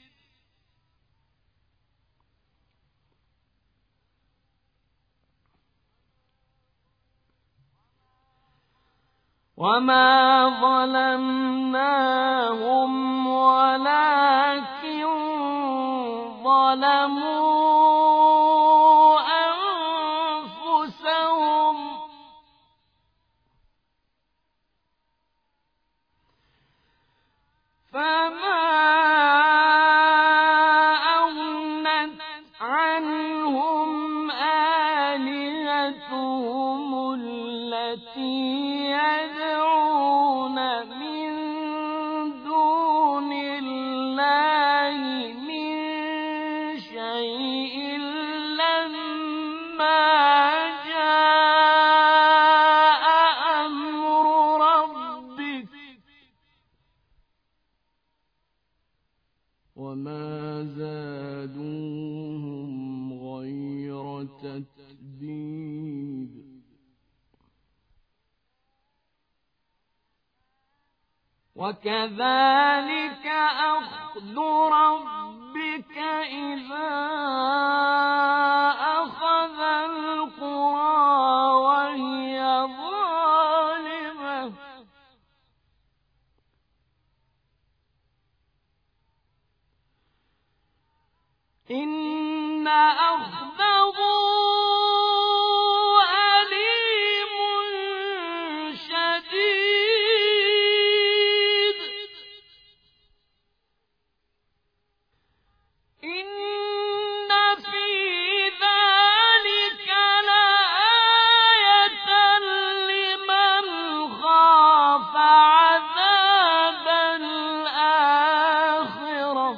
A: وما ظلمناهم ولكن ظلموا أنفسهم فما أغنت عنهم آلهتهم آلهتهم التي يدعون من دون الله من شيء لما جاء أمر ربك وما زادوهم غير تتبيب وكذلك أخذ ربك إذا أخذ القرى وهي ظالمة إن أخذه أليم شديد إن في ذلك لآية لمن خاف عذاب الآخرة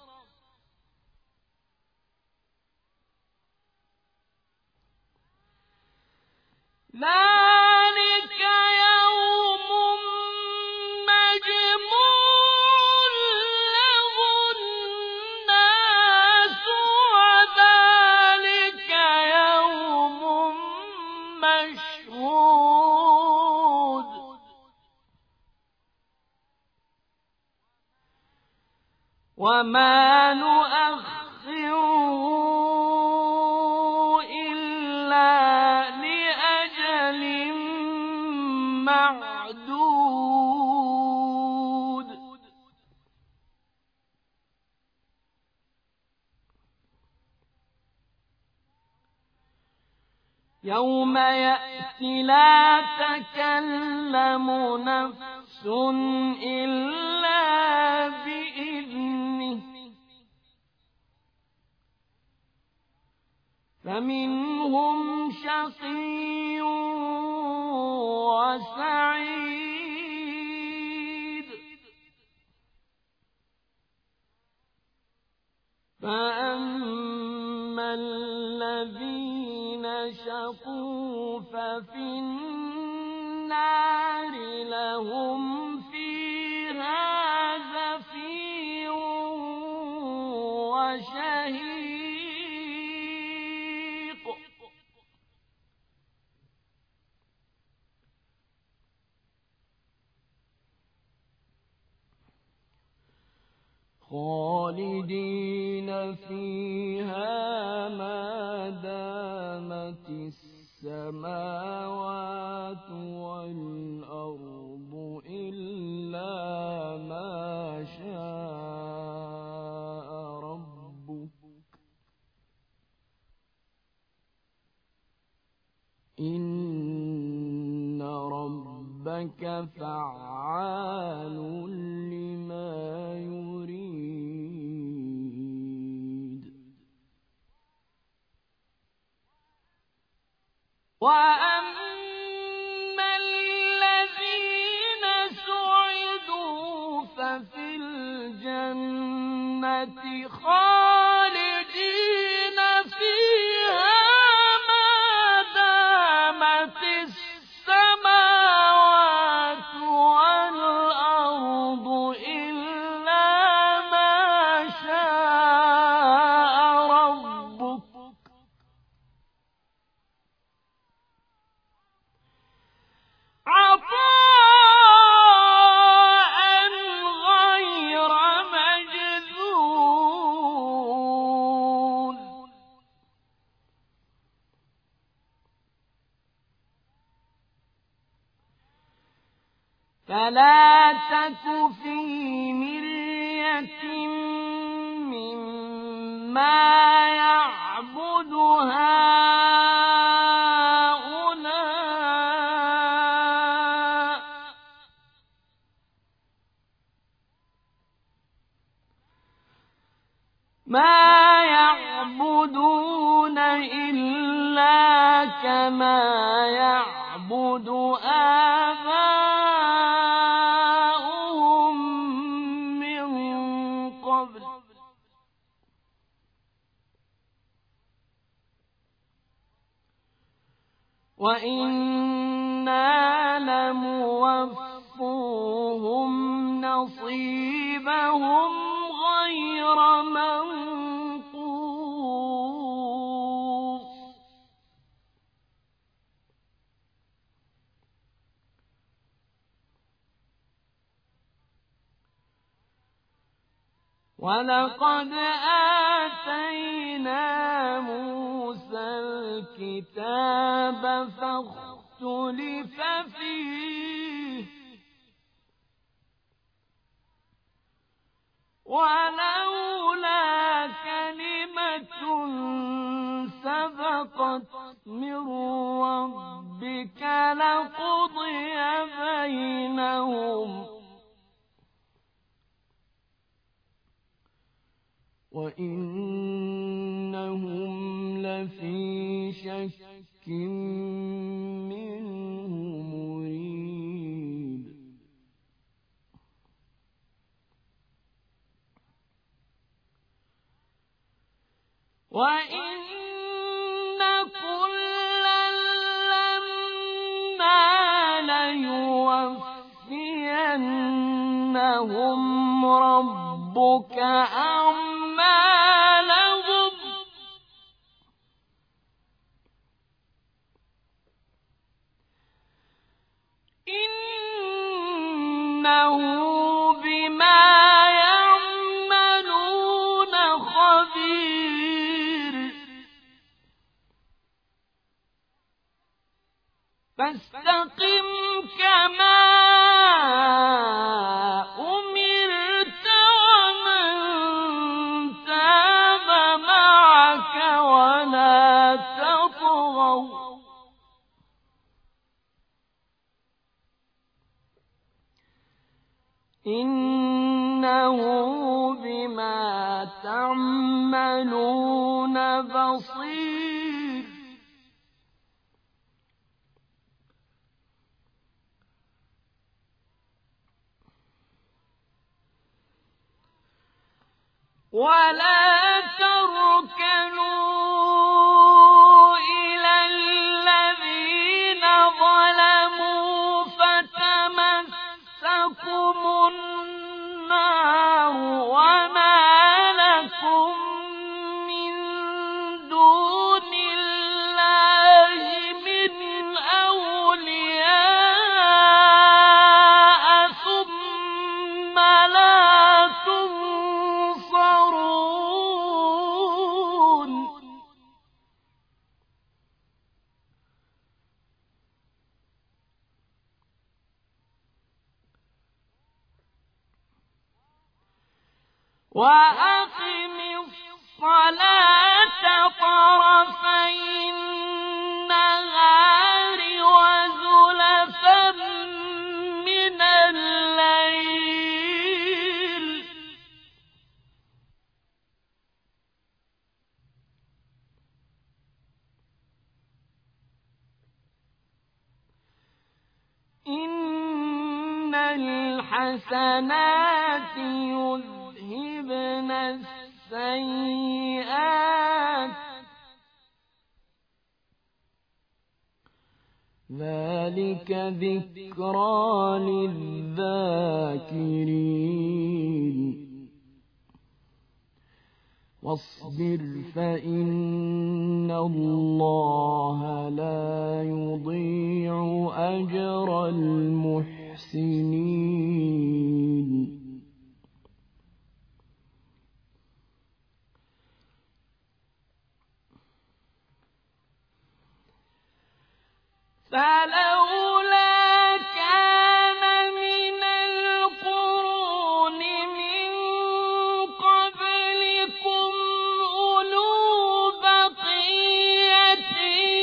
A: ذلك يوم مجموع له الناس وذلك يوم مشهود وما نؤخره إلا لأجل معدود يوم يأتي لا تكلم نفس إلا بإذنه فمنهم شقي وسعيد فأما الذين شقوا ففي النار لهم فيها زفير وشهيق خالدين فيها ما دامت السماوات والأرض إلا ما شاء ربك إن ربك فعال لما يريد وأما الذين سعدوا ففي الجنة خالدين فيها ما دامت السماوات والأرض إلا ما شاء ربك عطاء غير مجذوذ فلا تك في مرية مما يعبد هؤلاء ما يعبدون إلا كما يعبد آباؤهم من قبل وإنا لموفوهم نصيبهم غير منقوص ولقد آتينا موسى الكتاب فاختلف فيه ولولا كلمة سبقت من ربك لقضي بينهم وإنهم لفي شك منه مريب وإن كلا لما ليوفينهم ربك أعمالهم إنه بما يعملون خبير فاستقم كما أمرت ومن تاب معك ولا تطغوا إنه بما تعملون بصير ولا تركنوا إلى الذين ظلموا فتمسكم النار وما لكم من دون الله من أولياء ثم لا تنصرون وأقم الصلاة طرفي النهار وزلفا من الليل إن الحسنات يذهبن السيئات ذلك ذكرى للذاكرين واصبر فإن الله لا يضيع أجر المحسنين فلولا كان من القرون من قبلكم أولو بقية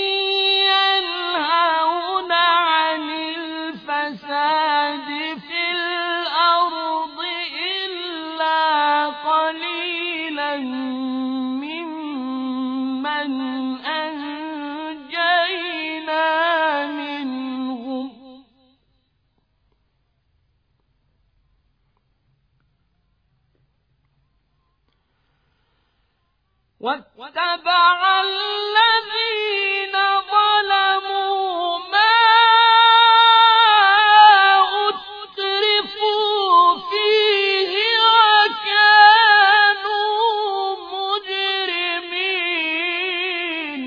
A: ينهون عن الفساد في الأرض إلا قليلا ممن أنجينا واتبع الذين ظلموا ما أترفوا فيه وكانوا مجرمين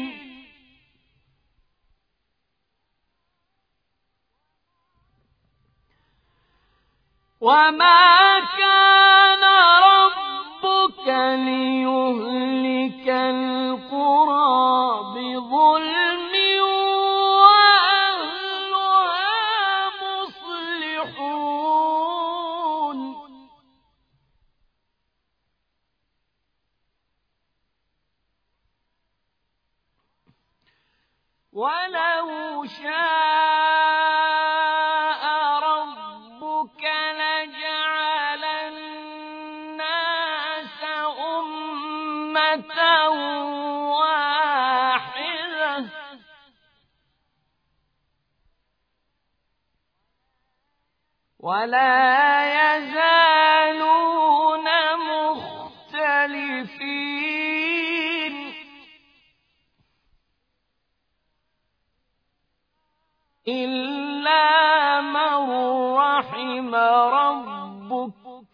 A: وما كان ربك ليهلك القرى بظلم وأهلها مصلحون ولو شاء ربك لجعل الناس أمة واحدة ولا يزالون مختلفين إلا من رحم ربك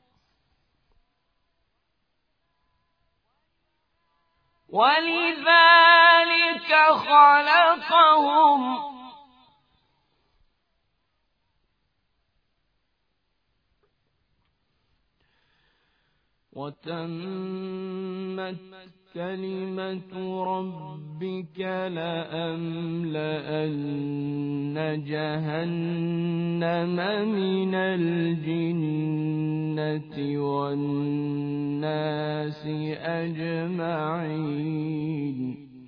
A: ولذلك خلقهم وتمت كلمة ربك لأملأن جهنم من الجنة والناس أجمعين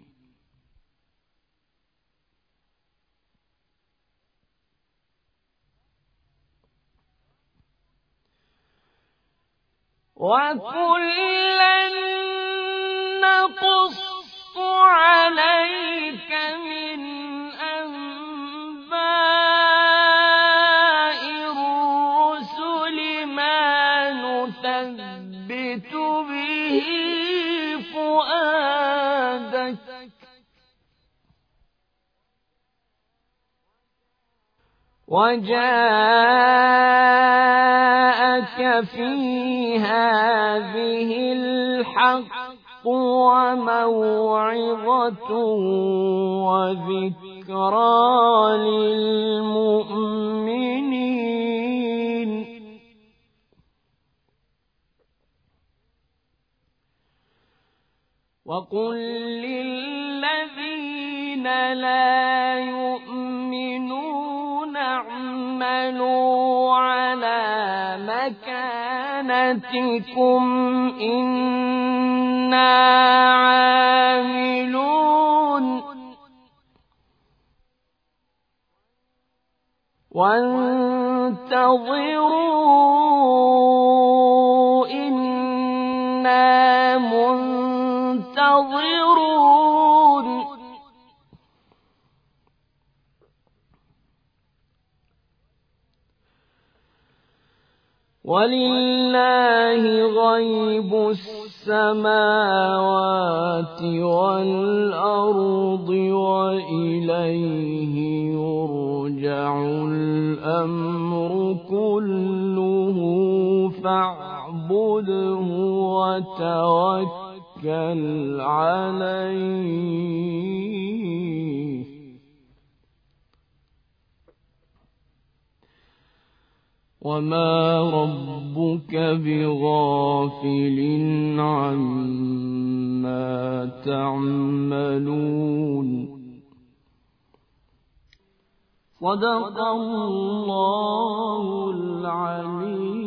A: وكلا نقص عليك من أنباء الرسل ما نثبت به فؤادك وجاءك في هذه الحق وموعظة وذكرى للمؤمنين وقل للذين لا يؤمنون اعملوا على مكانتكم إنا عاملون وانتظروا إنا منتظرون ولله غيب السماوات والأرض وإليه يرجع الأمر كله فاعبده وتوكل عليه وما ربك بغافل عما تعملون صدق الله العليم